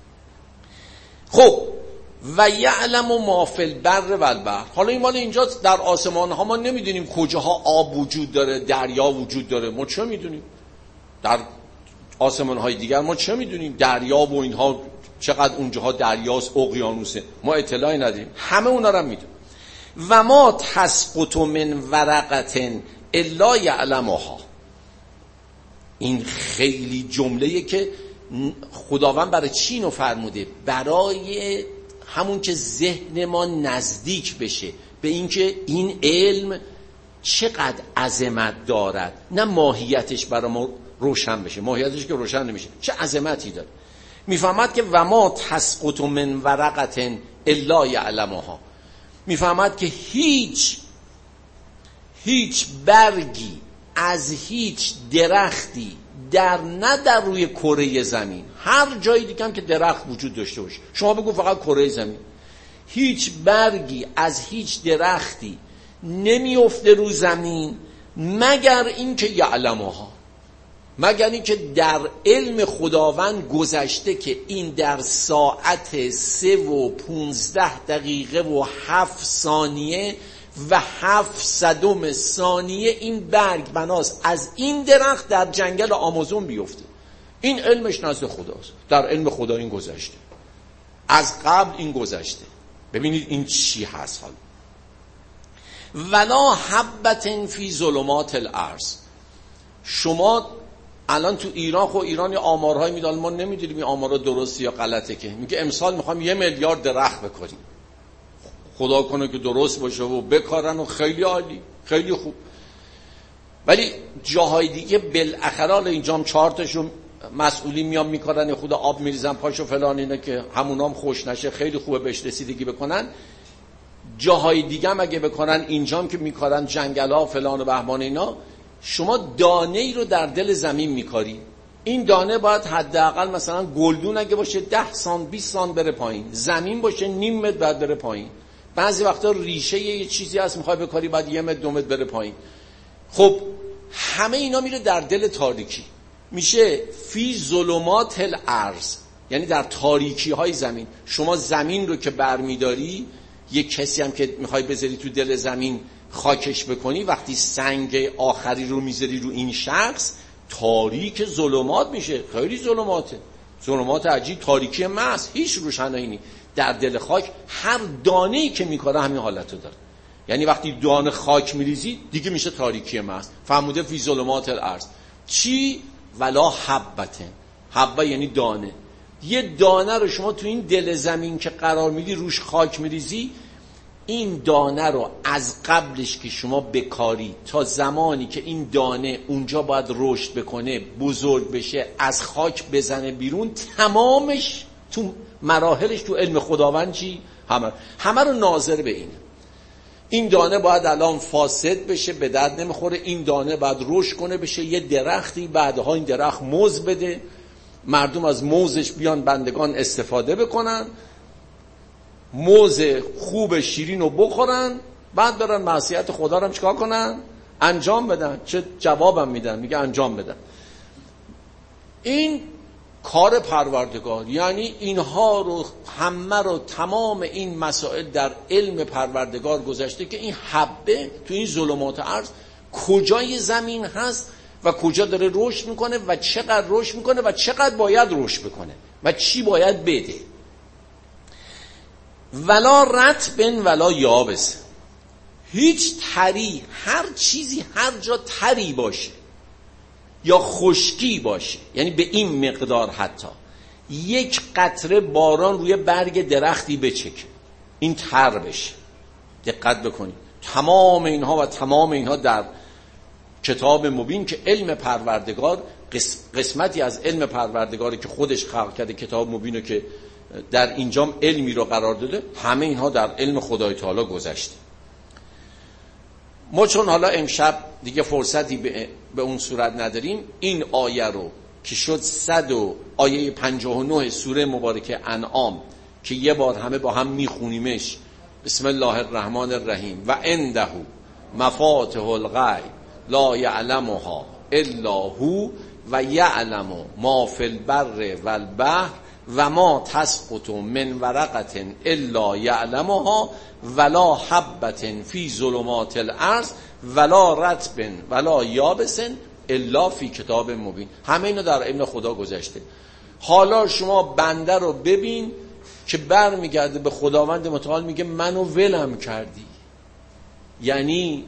خب و یعلم ما فی البر و البحر. حالا این مال اینجا در آسمان ها ما نمیدونیم کجاها آب وجود داره، دریا وجود داره. ما چه میدونیم؟ در آسمان های دیگر ما چه میدونیم؟ دریا و اینها چقدر اونجاها دریاست، اقیانوسه، ما اطلاعی نداریم. همه اونا رو میدونیم. و ما تسقط من ورقه الا یعلمها. این خیلی جمله‌ایه که خداوند برای چی اینو فرموده؟ برای همون که ذهن ما نزدیک بشه به اینکه این علم چقدر عظمت دارد، نه ماهیتش برای ما روشن بشه. ماهیتش که روشن نمیشه، چه عظمتی داره. میفهمد که و ما تسقط من ورقه الا یعلمها. میفهمد که هیچ هیچ برگی از هیچ درختی در نه در روی کره زمین، هر جایی دیگه هم که درخت وجود داشته باشه، شما بگو فقط کره زمین، هیچ برگی از هیچ درختی نمیفته رو زمین مگر این که یعلمها، مگر این که در علم خداوند گذشته که این در ساعت سه و پونزده دقیقه و هفت ثانیه و هفت صدم ثانیه این برگ بناس از این درخت در جنگل آمازون بیفته. این علمش نزد خداست. در علم خدا این گذشته، از قبل این گذشته. ببینید این چی هست. حال ولا حبة فی ظلمات الارض. شما الان تو ایران خب ایران یه آمارهایی میداد، ما نمیدونیم این آمارها درسته یا غلطه، که میگه امسال میخوام یه میلیارد درخت بکنیم. خدا کنه که درست باشه و بکارن و خیلی عالی، خیلی خوب. ولی جاهای دیگه بالاخره اینجا هم چهار تاشو مسئولی میان میکارن، خود آب میریزن پاشو فلان، اینا که همونام خوش نشه خیلی خوبه بهش رسیدگی بکنن. جاهای دیگه هم اگه بکنن، اینجام که میکارن جنگلا فلان و بهمان اینا، شما دانه ای رو در دل زمین میکاری، این دانه باید حداقل مثلا گلدون اگه باشه ده سانت بیست سانت بره پایین، زمین باشه نیم متر بعد بره پایین. بعضی وقتا ریشه یه چیزی هست میخوای بکاری بعد یه متر دو متر بره پایین. خب همه اینا میره در دل تاریکی، میشه فی ظلمات الارض، یعنی در تاریکی های زمین. شما زمین رو که برمیداری، یه کسی هم که میخوای بذاری تو دل زمین خاکش بکنی، وقتی سنگ آخری رو میذاری رو این شخص، تاریک ظلمات میشه، خیلی ظلماته، ظلمات عجیب، تاریکی محض، هیچ روشنایی نیست. در دل خاک هر دانه‌ای که میکاره همین حالتو داره. یعنی وقتی دانه خاک میریزی دیگه میشه تاریکی محض. فرموده فی ظلمات الارض چی؟ ولا حبته. حبه یعنی دانه. یه دانه رو شما تو این دل زمین که قرار میدی روش خاک میریزی، این دانه رو از قبلش که شما بکاری تا زمانی که این دانه اونجا باید رشد بکنه، بزرگ بشه، از خاک بزنه بیرون، تمامش تو مراحلش تو علم خداوند چی؟ همه همه رو ناظر به اینه. این دانه باید الان فاسد بشه، به درد نمیخوره، این دانه باید رشد کنه بشه یه درختی، بعدها این درخت موز بده، مردم از موزش بیان بندگان استفاده بکنن، موز خوب شیرین رو بخورن، بعد برن معصیت خدا رو هم چیکار کنن؟ انجام بدن. چه جوابم میدن؟ میگه انجام بدن. این کار پروردگار، یعنی اینها رو همه رو، تمام این مسائل در علم پروردگار گذشته که این حبه تو این ظلمات ارض کجای زمین هست و کجا داره رشد میکنه و چقدر رشد میکنه و چقدر باید رشد بکنه و چی باید بده. ولا رطبن ولا یابس، هیچ تری، هر چیزی هر جا تری باشه یا خشکی باشه، یعنی به این مقدار حتی یک قطره باران روی برگ درختی بچکه این تر بشه. دقت بکنید، تمام اینها و تمام اینها در کتاب مبین که علم پروردگار، قسمتی از علم پروردگاری که خودش خلق کرده، کتاب مبینو که در اینجام علمی رو قرار داده، همه اینها در علم خدای تعالی گذشته. ما چون حالا امشب دیگه فرصتی به, به اون صورت نداریم، این آیه رو که شد صد و آیه پنجاه و نه سوره مبارکه انعام که یه بار همه با هم میخونیمش، بسم الله الرحمن الرحیم، و عنده مفاتح الغیب لا یعلمها الا هو و یعلم ما فی البر والبحر و ما تسقط من ورقة الا یعلمها ولا حبة فی ظلمات الارض ولا رطب ولا یابس الا فی کتاب مبین. همه اینا در علم خدا گذشته. حالا شما بنده رو ببین که بر میگرده به خداوند متعال، میگه منو ولم کردی، یعنی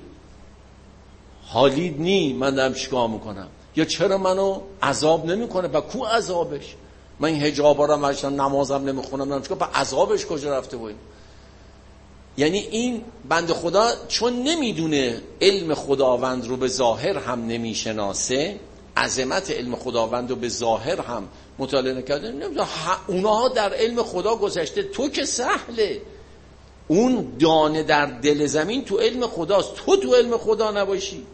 حالید نی من دارم چیکار میکنم، یا چرا منو عذاب نمیکنه؟ با کو عذابش؟ من این حجابا رو ماشن نمازم نمیخونم، من چیکار؟ با عذابش کجا رفته بود؟ یعنی این بنده خدا چون نمیدونه علم خداوند رو به ظاهر هم نمیشناسه، عظمت علم خداوند رو به ظاهر هم مطالعه نکرده، نمیدونه اونها در علم خدا گذشته. تو که سهله، اون دانه در دل زمین تو علم خداست، تو تو علم خدا نباشی.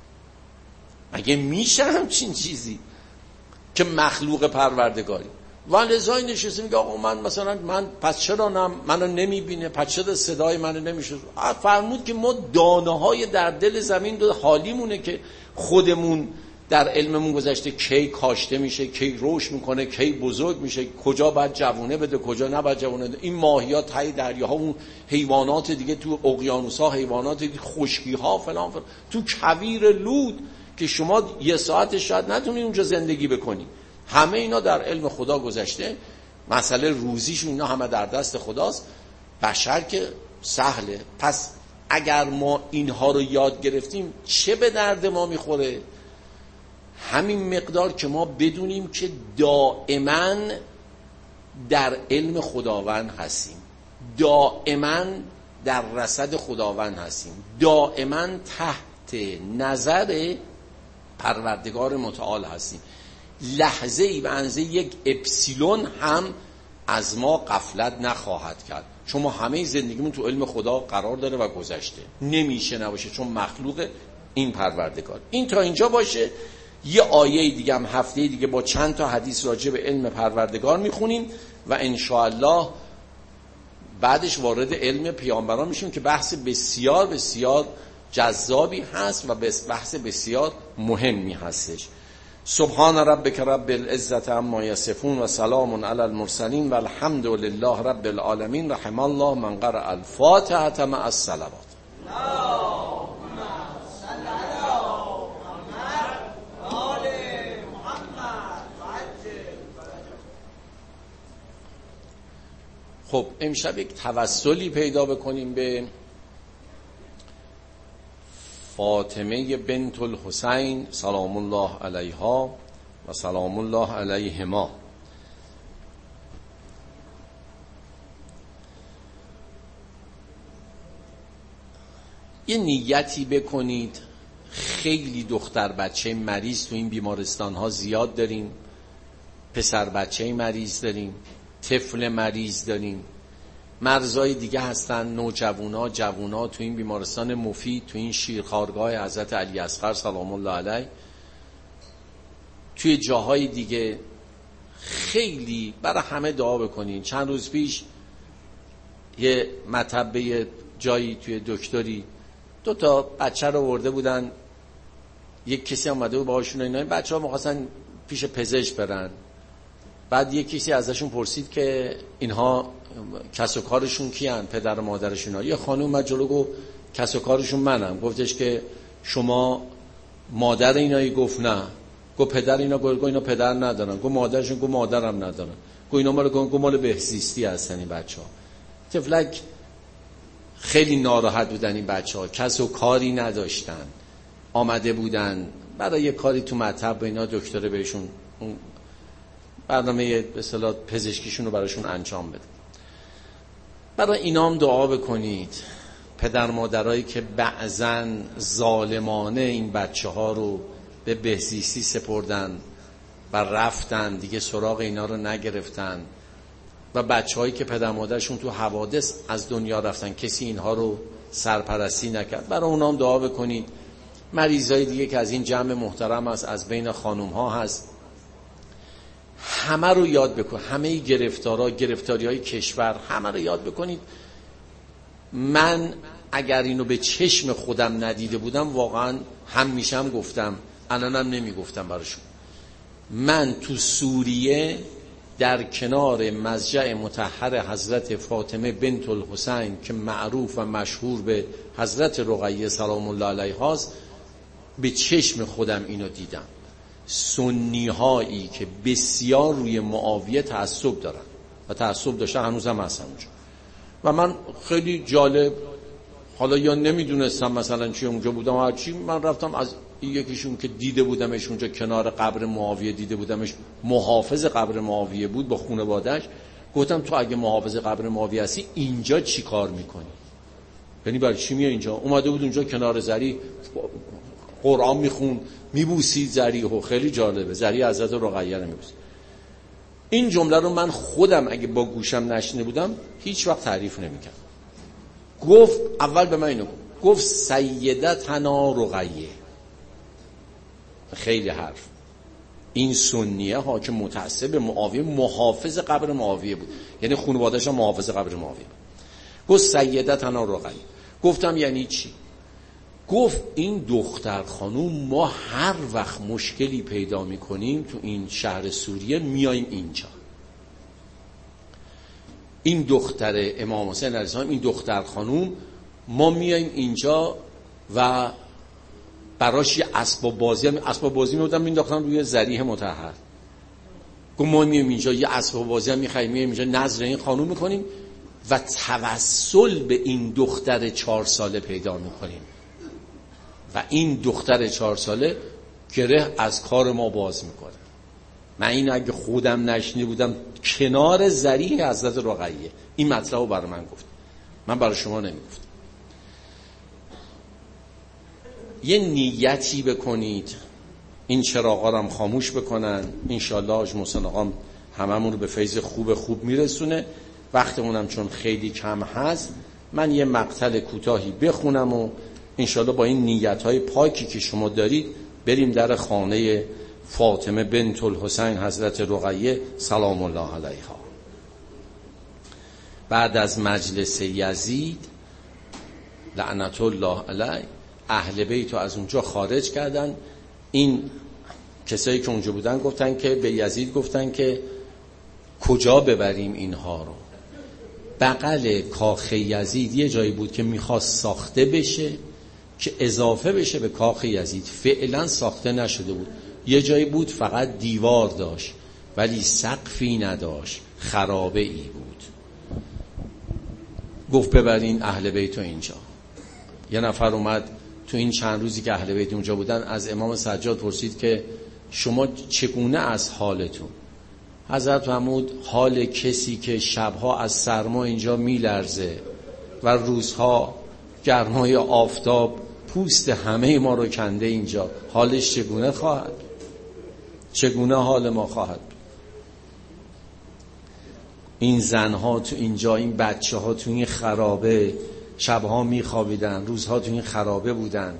مگه میشه همچین چیزی که مخلوق پروردگاری؟ ولذا نشسته میگه آقا من مثلا من پس چرا نم منو نمیبینه، پس چرا صدای منو نمیشنوه؟ فرمود که ما دانه های در دل زمین دو حالیمونه که خودمون در علممون گذشته، کی کاشته میشه، کی رشد میکنه، کی بزرگ میشه، کجا باید جوونه بده، کجا نباید جوونه بده. این ماهیات تای دریاها، اون حیوانات دیگه تو اقیانوس‌ها، حیوانات دیگه، خشکی‌ها فلان فلان، تو کویر لود که شما یه ساعت شاید نتونی اونجا زندگی بکنی. همه اینا در علم خدا گذشته. مسئله روزیشون اینا همه در دست خداست. بشر که سهله. پس اگر ما اینها رو یاد گرفتیم چه به درد ما میخوره؟ همین مقدار که ما بدونیم که دائما در علم خداوند هستیم، دائما در رصد خداوند هستیم، دائما تحت نظر پروردگار متعال هستیم. لحظه ای به اندازه یک اپسیلون هم از ما غفلت نخواهد کرد، چون ما همه زندگیمون تو علم خدا قرار داره و گذشته، نمیشه نباشه، چون مخلوق این پروردگار. این تا اینجا باشه. یه آیه دیگه هم هفته دیگه با چند تا حدیث راجع به علم پروردگار میخونیم و انشاءالله بعدش وارد علم پیامبران میشیم که بحث بسیار بسیار جذابی هست و بحث بسیار مهمی هستش. سبحان ربک رب العزة عما یصفون و سلام علی المرسلین و الحمد لله رب العالمین. رحم الله من قرأ الفاتحة مع الصلوات. خب امشب یک توسلی پیدا بکنیم به فاطمه بنت الحسین سلام الله علیها و سلام الله علیهما. یه نیتی بکنید. خیلی دختر بچه مریض تو این بیمارستان ها زیاد داریم، پسر بچه مریض داریم، طفل مریض داریم، مرزای دیگه هستن، نوجوانا، جوانا تو این بیمارستان مفید، تو این شیرخوارگاه حضرت علی اصغر سلام الله علیه، توی جاهای دیگه. خیلی برای همه دعا بکنین. چند روز پیش یه مطب به جایی توی دکتری دو تا بچه رو آورده بودن، یک کسی اومده بود باهاشون، اینا این بچه‌ها می‌خواستن پیش پزشک برن. بعد یک کسی ازشون پرسید که اینها کس و کارشون کیان، پدر و مادرشون ها. یه خانم اومد جلو گفت کس و کارشون منم. گفتش که شما مادر اینایی؟ گفت نه. گفت پدر اینا؟ گفت اینا پدر ندارن. گفت مادرشون؟ گفت مادرم ندارن. گفت اینا مال گفت مال بهزیستی هستن این بچه‌ها. طفلک خیلی ناراحت بودن این بچه‌ها، کس و کاری نداشتن، آمده بودن برای یه کاری تو مطب اینا، دکتر بهشون اون برنامه به اصطلاح پزشکیشون رو براشون انجام بده. برای اینام دعا بکنید. پدر مادرایی که بعضن ظالمانه این بچه ها رو به بهزیستی سپردن و رفتن دیگه سراغ اینا رو نگرفتن، و بچه هایی که پدر مادرشون تو حوادث از دنیا رفتن، کسی اینها رو سرپرستی نکرد. برای اونام دعا بکنید. مریضای دیگه که از این جمع محترم هست، از بین خانوم ها هست، همه رو یاد بکن. همه گرفتارا، گرفتاری های کشور، همه رو یاد بکنید. من اگر اینو به چشم خودم ندیده بودم واقعا هم میشم گفتم، الانم نمی گفتم براشون. من تو سوریه در کنار مضجع مطهر حضرت فاطمه بنت الحسین که معروف و مشهور به حضرت رقیه سلام الله علیها است، به چشم خودم اینو دیدم. سنی هایی که بسیار روی معاویه تعصب دارن و تعصب داشتن، هنوزم هستن اونجا. و من خیلی جالب، حالا یا نمیدونستم مثلا چی اونجا بودم هر چی، من رفتم از یکیشون که دیده بودمش اونجا کنار قبر معاویه، دیده بودمش محافظ قبر معاویه بود با خانواده‌اش. گفتم تو اگه محافظ قبر معاویه هستی اینجا چی کار میکنی؟ یعنی برای چی میای اینجا؟ اومده بود اونجا کنار زری قرآن میخون، میبوسید زریحو. خیلی جالبه، زری حضرت رقیه رو میبوسید. این جمله رو من خودم اگه با گوشم نشنیده بودم هیچ وقت تعریف نمیکردم. گفت اول به من اینو گفت گفت سیدتنا رقیه. خیلی حرف. این سنیه ها که متعصب معاویه، محافظ قبر معاویه بود، یعنی خانواده‌اش هم محافظ قبر معاویه بود. گفت سیدتنا رقیه. گفتم یعنی چی؟ گفت این دختر خانوم ما هر وقت مشکلی پیدا میکنیم تو این شهر سوریه میایم اینجا. این دختر امام حسین علیه السلام، این دختر خانوم، ما میایم اینجا و براش یه اسباب بازی هم اسباب بازی میودن مینداختن روی ذریح مطهر. گفت ما میایم اینجا یه اسباب بازی هم میخریم، میایم اینجا نذر این خانوم میکنیم و توسل به این دختر چهار ساله پیدا میکنیم. و این دختر چهار ساله گره از کار ما باز میکنه. من این اگه خودم نشنیده بودم کنار ذریح حضرت رقیه این مطلب رو برای من گفت، من برای شما نمیگفتم. یه نیتی بکنید این چراغا رو هم خاموش بکنن، انشالله حاج محسن آقام هممون رو به فیض خوب خوب میرسونه. وقتمونم چون خیلی کم هست من یه مقطع کوتاهی بخونم و انشالله با این نیت‌های پاکی که شما دارید بریم در خانه فاطمه بنت الحسین حضرت رقیه سلام الله علیها. بعد از مجلس یزید لعنت الله علیه اهل بیت رو از اونجا خارج کردن. این کسایی که اونجا بودن گفتن که به یزید گفتن که کجا ببریم اینها رو. بغل کاخ یزید یه جایی بود که میخواست ساخته بشه که اضافه بشه به کاخ یزید، فعلا ساخته نشده بود. یه جایی بود فقط دیوار داشت ولی سقفی نداشت، خرابه ای بود. گفت ببرین اهل بیت اینجا. یه نفر اومد تو این چند روزی که اهل بیت اونجا بودن از امام سجاد پرسید که شما چگونه از حالتون؟ حضرت فرمود حال کسی که شبها از سرما اینجا میلرزه و روزها گرمای آفتاب پوست همه ما رو کنده اینجا، حالش چگونه خواهد؟ چگونه حال ما خواهد؟ این زنها تو اینجا، این بچه ها تو این خرابه شبها میخوابیدن، روزها تو این خرابه بودن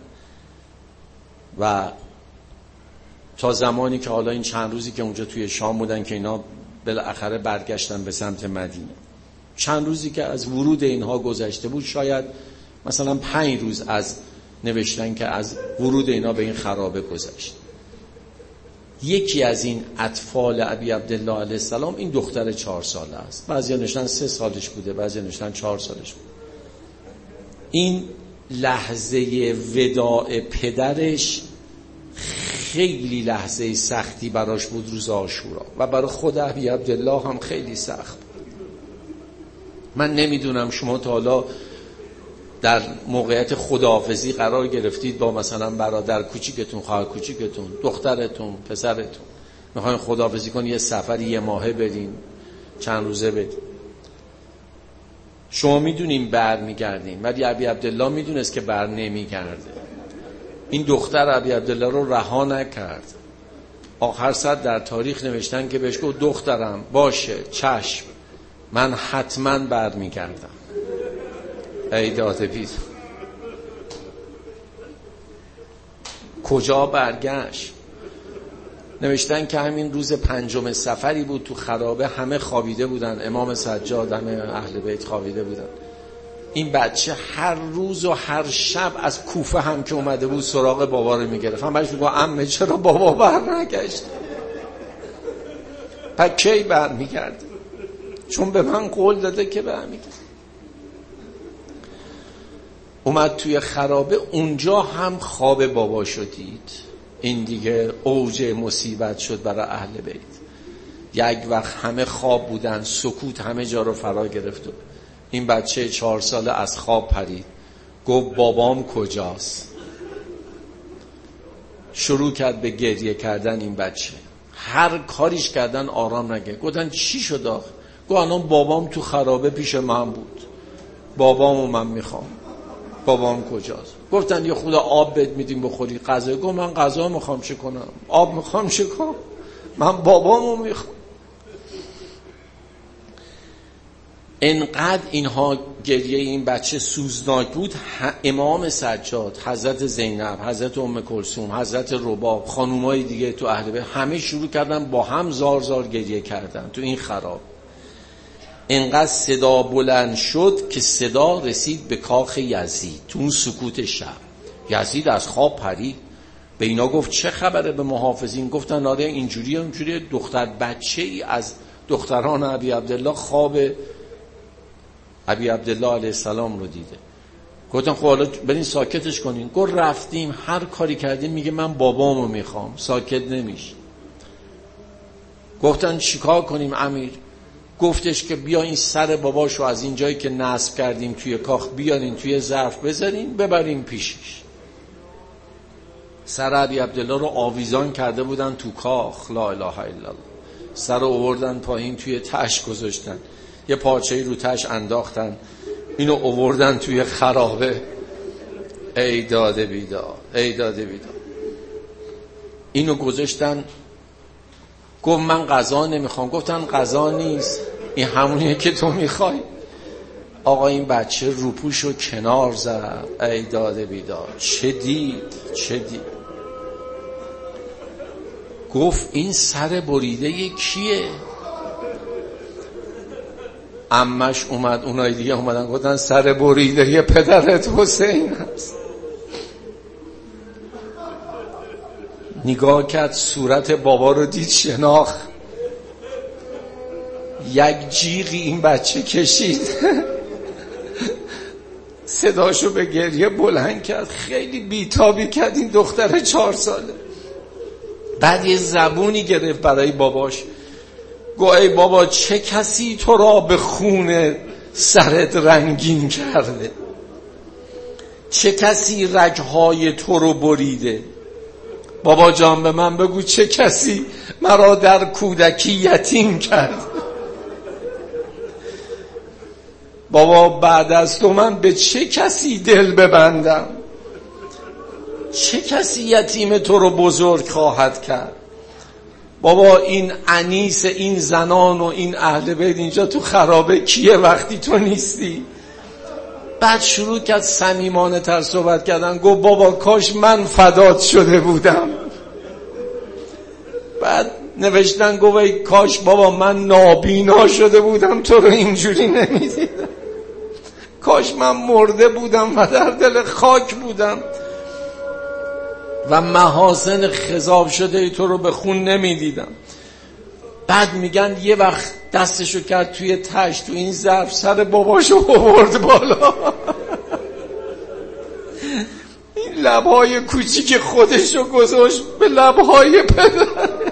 و تا زمانی که حالا این چند روزی که اونجا توی شام بودن که اینا بالاخره برگشتن به سمت مدینه، چند روزی که از ورود اینها گذشته بود، شاید مثلا پنج روز از نوشتن که از ورود اینا به این خرابه گذشت. یکی از این اطفال ابی عبدالله علیه السلام این دختر چهار ساله است، بعضی نوشتن سه سالش بوده، بعضی نوشتن چهار سالش بود. این لحظه وداع پدرش خیلی لحظه سختی براش بود روز عاشورا و برای خود ابی عبدالله هم خیلی سخت. من نمیدونم شما تا حالا در موقعیت خداحافظی قرار گرفتید با مثلا برادر کوچیکتون، خواهر کوچیکتون، دخترتون، پسرتون، میخواین خداحافظی کنید یه سفری یه ماهه برین، چند روزه برین. شما میدونین بر میگردین ولی ابی عبدالله میدونست که بر نمیگرده. این دختر ابی عبدالله رو رها نکرد. آخر سر در تاریخ نوشتن که بهش گفت دخترم باشه چشم من حتما بر میگردم. ای داده پیر کجا برگشت؟ نوشتن که همین روز پنجم سفری بود، تو خرابه همه خوابیده بودن، امام سجاد، همه اهل بیت خوابیده بودن. این بچه هر روز و هر شب از کوفه هم که اومده بود سراغ بابا رو میگرفت. هم بهش میگه عمه چرا بابا بر نگشت؟ پس کی بر میگرد؟ چون به من قول داده که بر میگرد. اومد توی خرابه، اونجا هم خواب بابا شدید. این دیگه اوج مصیبت شد برای اهل بیت. یک وقت همه خواب بودن، سکوت همه جا رو فرا گرفت. این بچه چهار ساله از خواب پرید، گفت بابام کجاست؟ شروع کرد به گریه کردن. این بچه هر کاریش کردن آرام نگرفت. گفتن چی شد آخه؟ گفت الان بابام تو خرابه پیش من بود، بابامو من میخوام. بابام کجاست؟ گفتن یه خود آب بهت میدیم بخوری، غذا. گفت من غذا میخوام چه کنم؟ آب میخوام چه کنم؟ من بابامو میخوام. انقدر اینها گریه این بچه سوزناک بود، امام سجاد، حضرت زینب، حضرت ام کلثوم، حضرت رباب، خانومای دیگه تو اهل بیت همه شروع کردن با هم زار زار گریه کردن تو این خراب. انقدر صدا بلند شد که صدا رسید به کاخ یزید. تو اون سکوت شب یزید از خواب پرید، به اینا گفت چه خبره؟ به محافظین گفتن آره اینجوری اینجوری. دختر بچه ای از دختران ابی عبدالله خواب ابی عبدالله علیه السلام رو دیده. گفتن خب حالا برین ساکتش کنین. گفت رفتیم هر کاری کردیم میگه من بابامو میخوام، ساکت نمیشه. گفتن چیکار کنیم امیر؟ گفتش که بیا این سر باباشو از این جایی که نصب کردیم توی کاخ بیارین توی ظرف بذارین ببرین پیشش. سر ابی عبدالله رو آویزان کرده بودن تو کاخ، لا اله الا الله. سر رو آوردن پایین توی تش گذاشتن، یه پارچه‌ای رو تش انداختن، اینو آوردن توی خرابه. ای داده بیدار، ای داده بیدار. اینو گذاشتن. گفت من غذا نمیخوام. گفتن غذا نیست، این همونیه که تو میخوای. آقا این بچه روپوشو کنار زد. ای داده بیدار، چه دید چه دید. گفت این سر بریده کیه؟ عمش اومد، اونای دیگه اومدن گفتن سر بریده یه پدرت حسین هست. نگاه کرد صورت بابا رو دید، شناخت. یک جیغی این بچه کشید، صداشو به گریه بلند کرد، خیلی بیتابی کرد این دختر چهار ساله. بعد یه زبونی گرفت برای باباش، گفت ای بابا چه کسی تو را به خون سرت رنگین کرده؟ چه کسی رگهای تو رو بریده؟ بابا جان به من بگو چه کسی مرا در کودکی یتیم کرد؟ بابا بعد از تو من به چه کسی دل ببندم؟ چه کسی یتیم تو رو بزرگ خواهد کرد؟ بابا این انیس این زنان و این اهل بیت اینجا تو خرابه کیه وقتی تو نیستی؟ بعد شروع کرد صمیمانه تر صحبت کردن. گفت بابا کاش من فدات شده بودم. بعد نوشتن گفت ای کاش بابا من نابینا شده بودم تو رو اینجوری نمیدیدم. کاش من مرده بودم و در دل خاک بودم و محاسن خضاب شده تو رو به خون نمیدیدم. بعد میگن یه وقت دستشو کرد توی تشت، تو این ظرف سر باباشو آورد بالا. این لبهای کوچیک خودشو گذاشت به لبهای پدرش.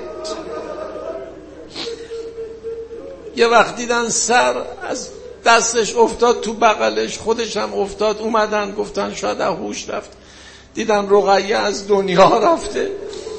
یه وقت دیدن سر از دستش افتاد تو بغلش، خودش هم افتاد. اومدن گفتن شاید از هوش رفت. دیدن رقیه از دنیا رفته.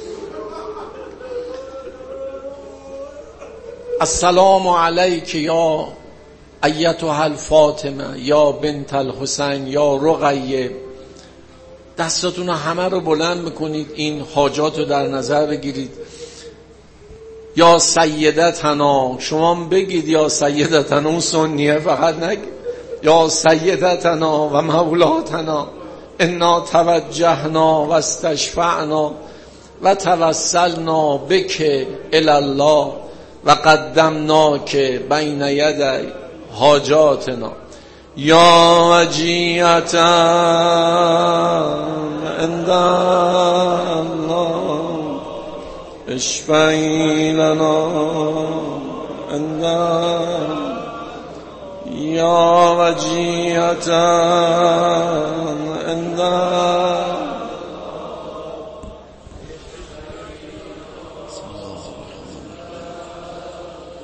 السلام علیک یا ایتها الفاطمه یا بنت الحسین یا رقیه. دستاتون همه رو بلند میکنید، این حاجات رو در نظر بگیرید. یا سیدتنا، شما بگید یا سیدتنا، اون سنیه فقط نگید. یا سیدتنا و مولاتنا انا توجهنا و استشفعنا و توسلنا بک الالله و قدمناک بین یدی حاجاتنا. یا وجیعتا عند الله اشفعی لنا عند یا وجیعتا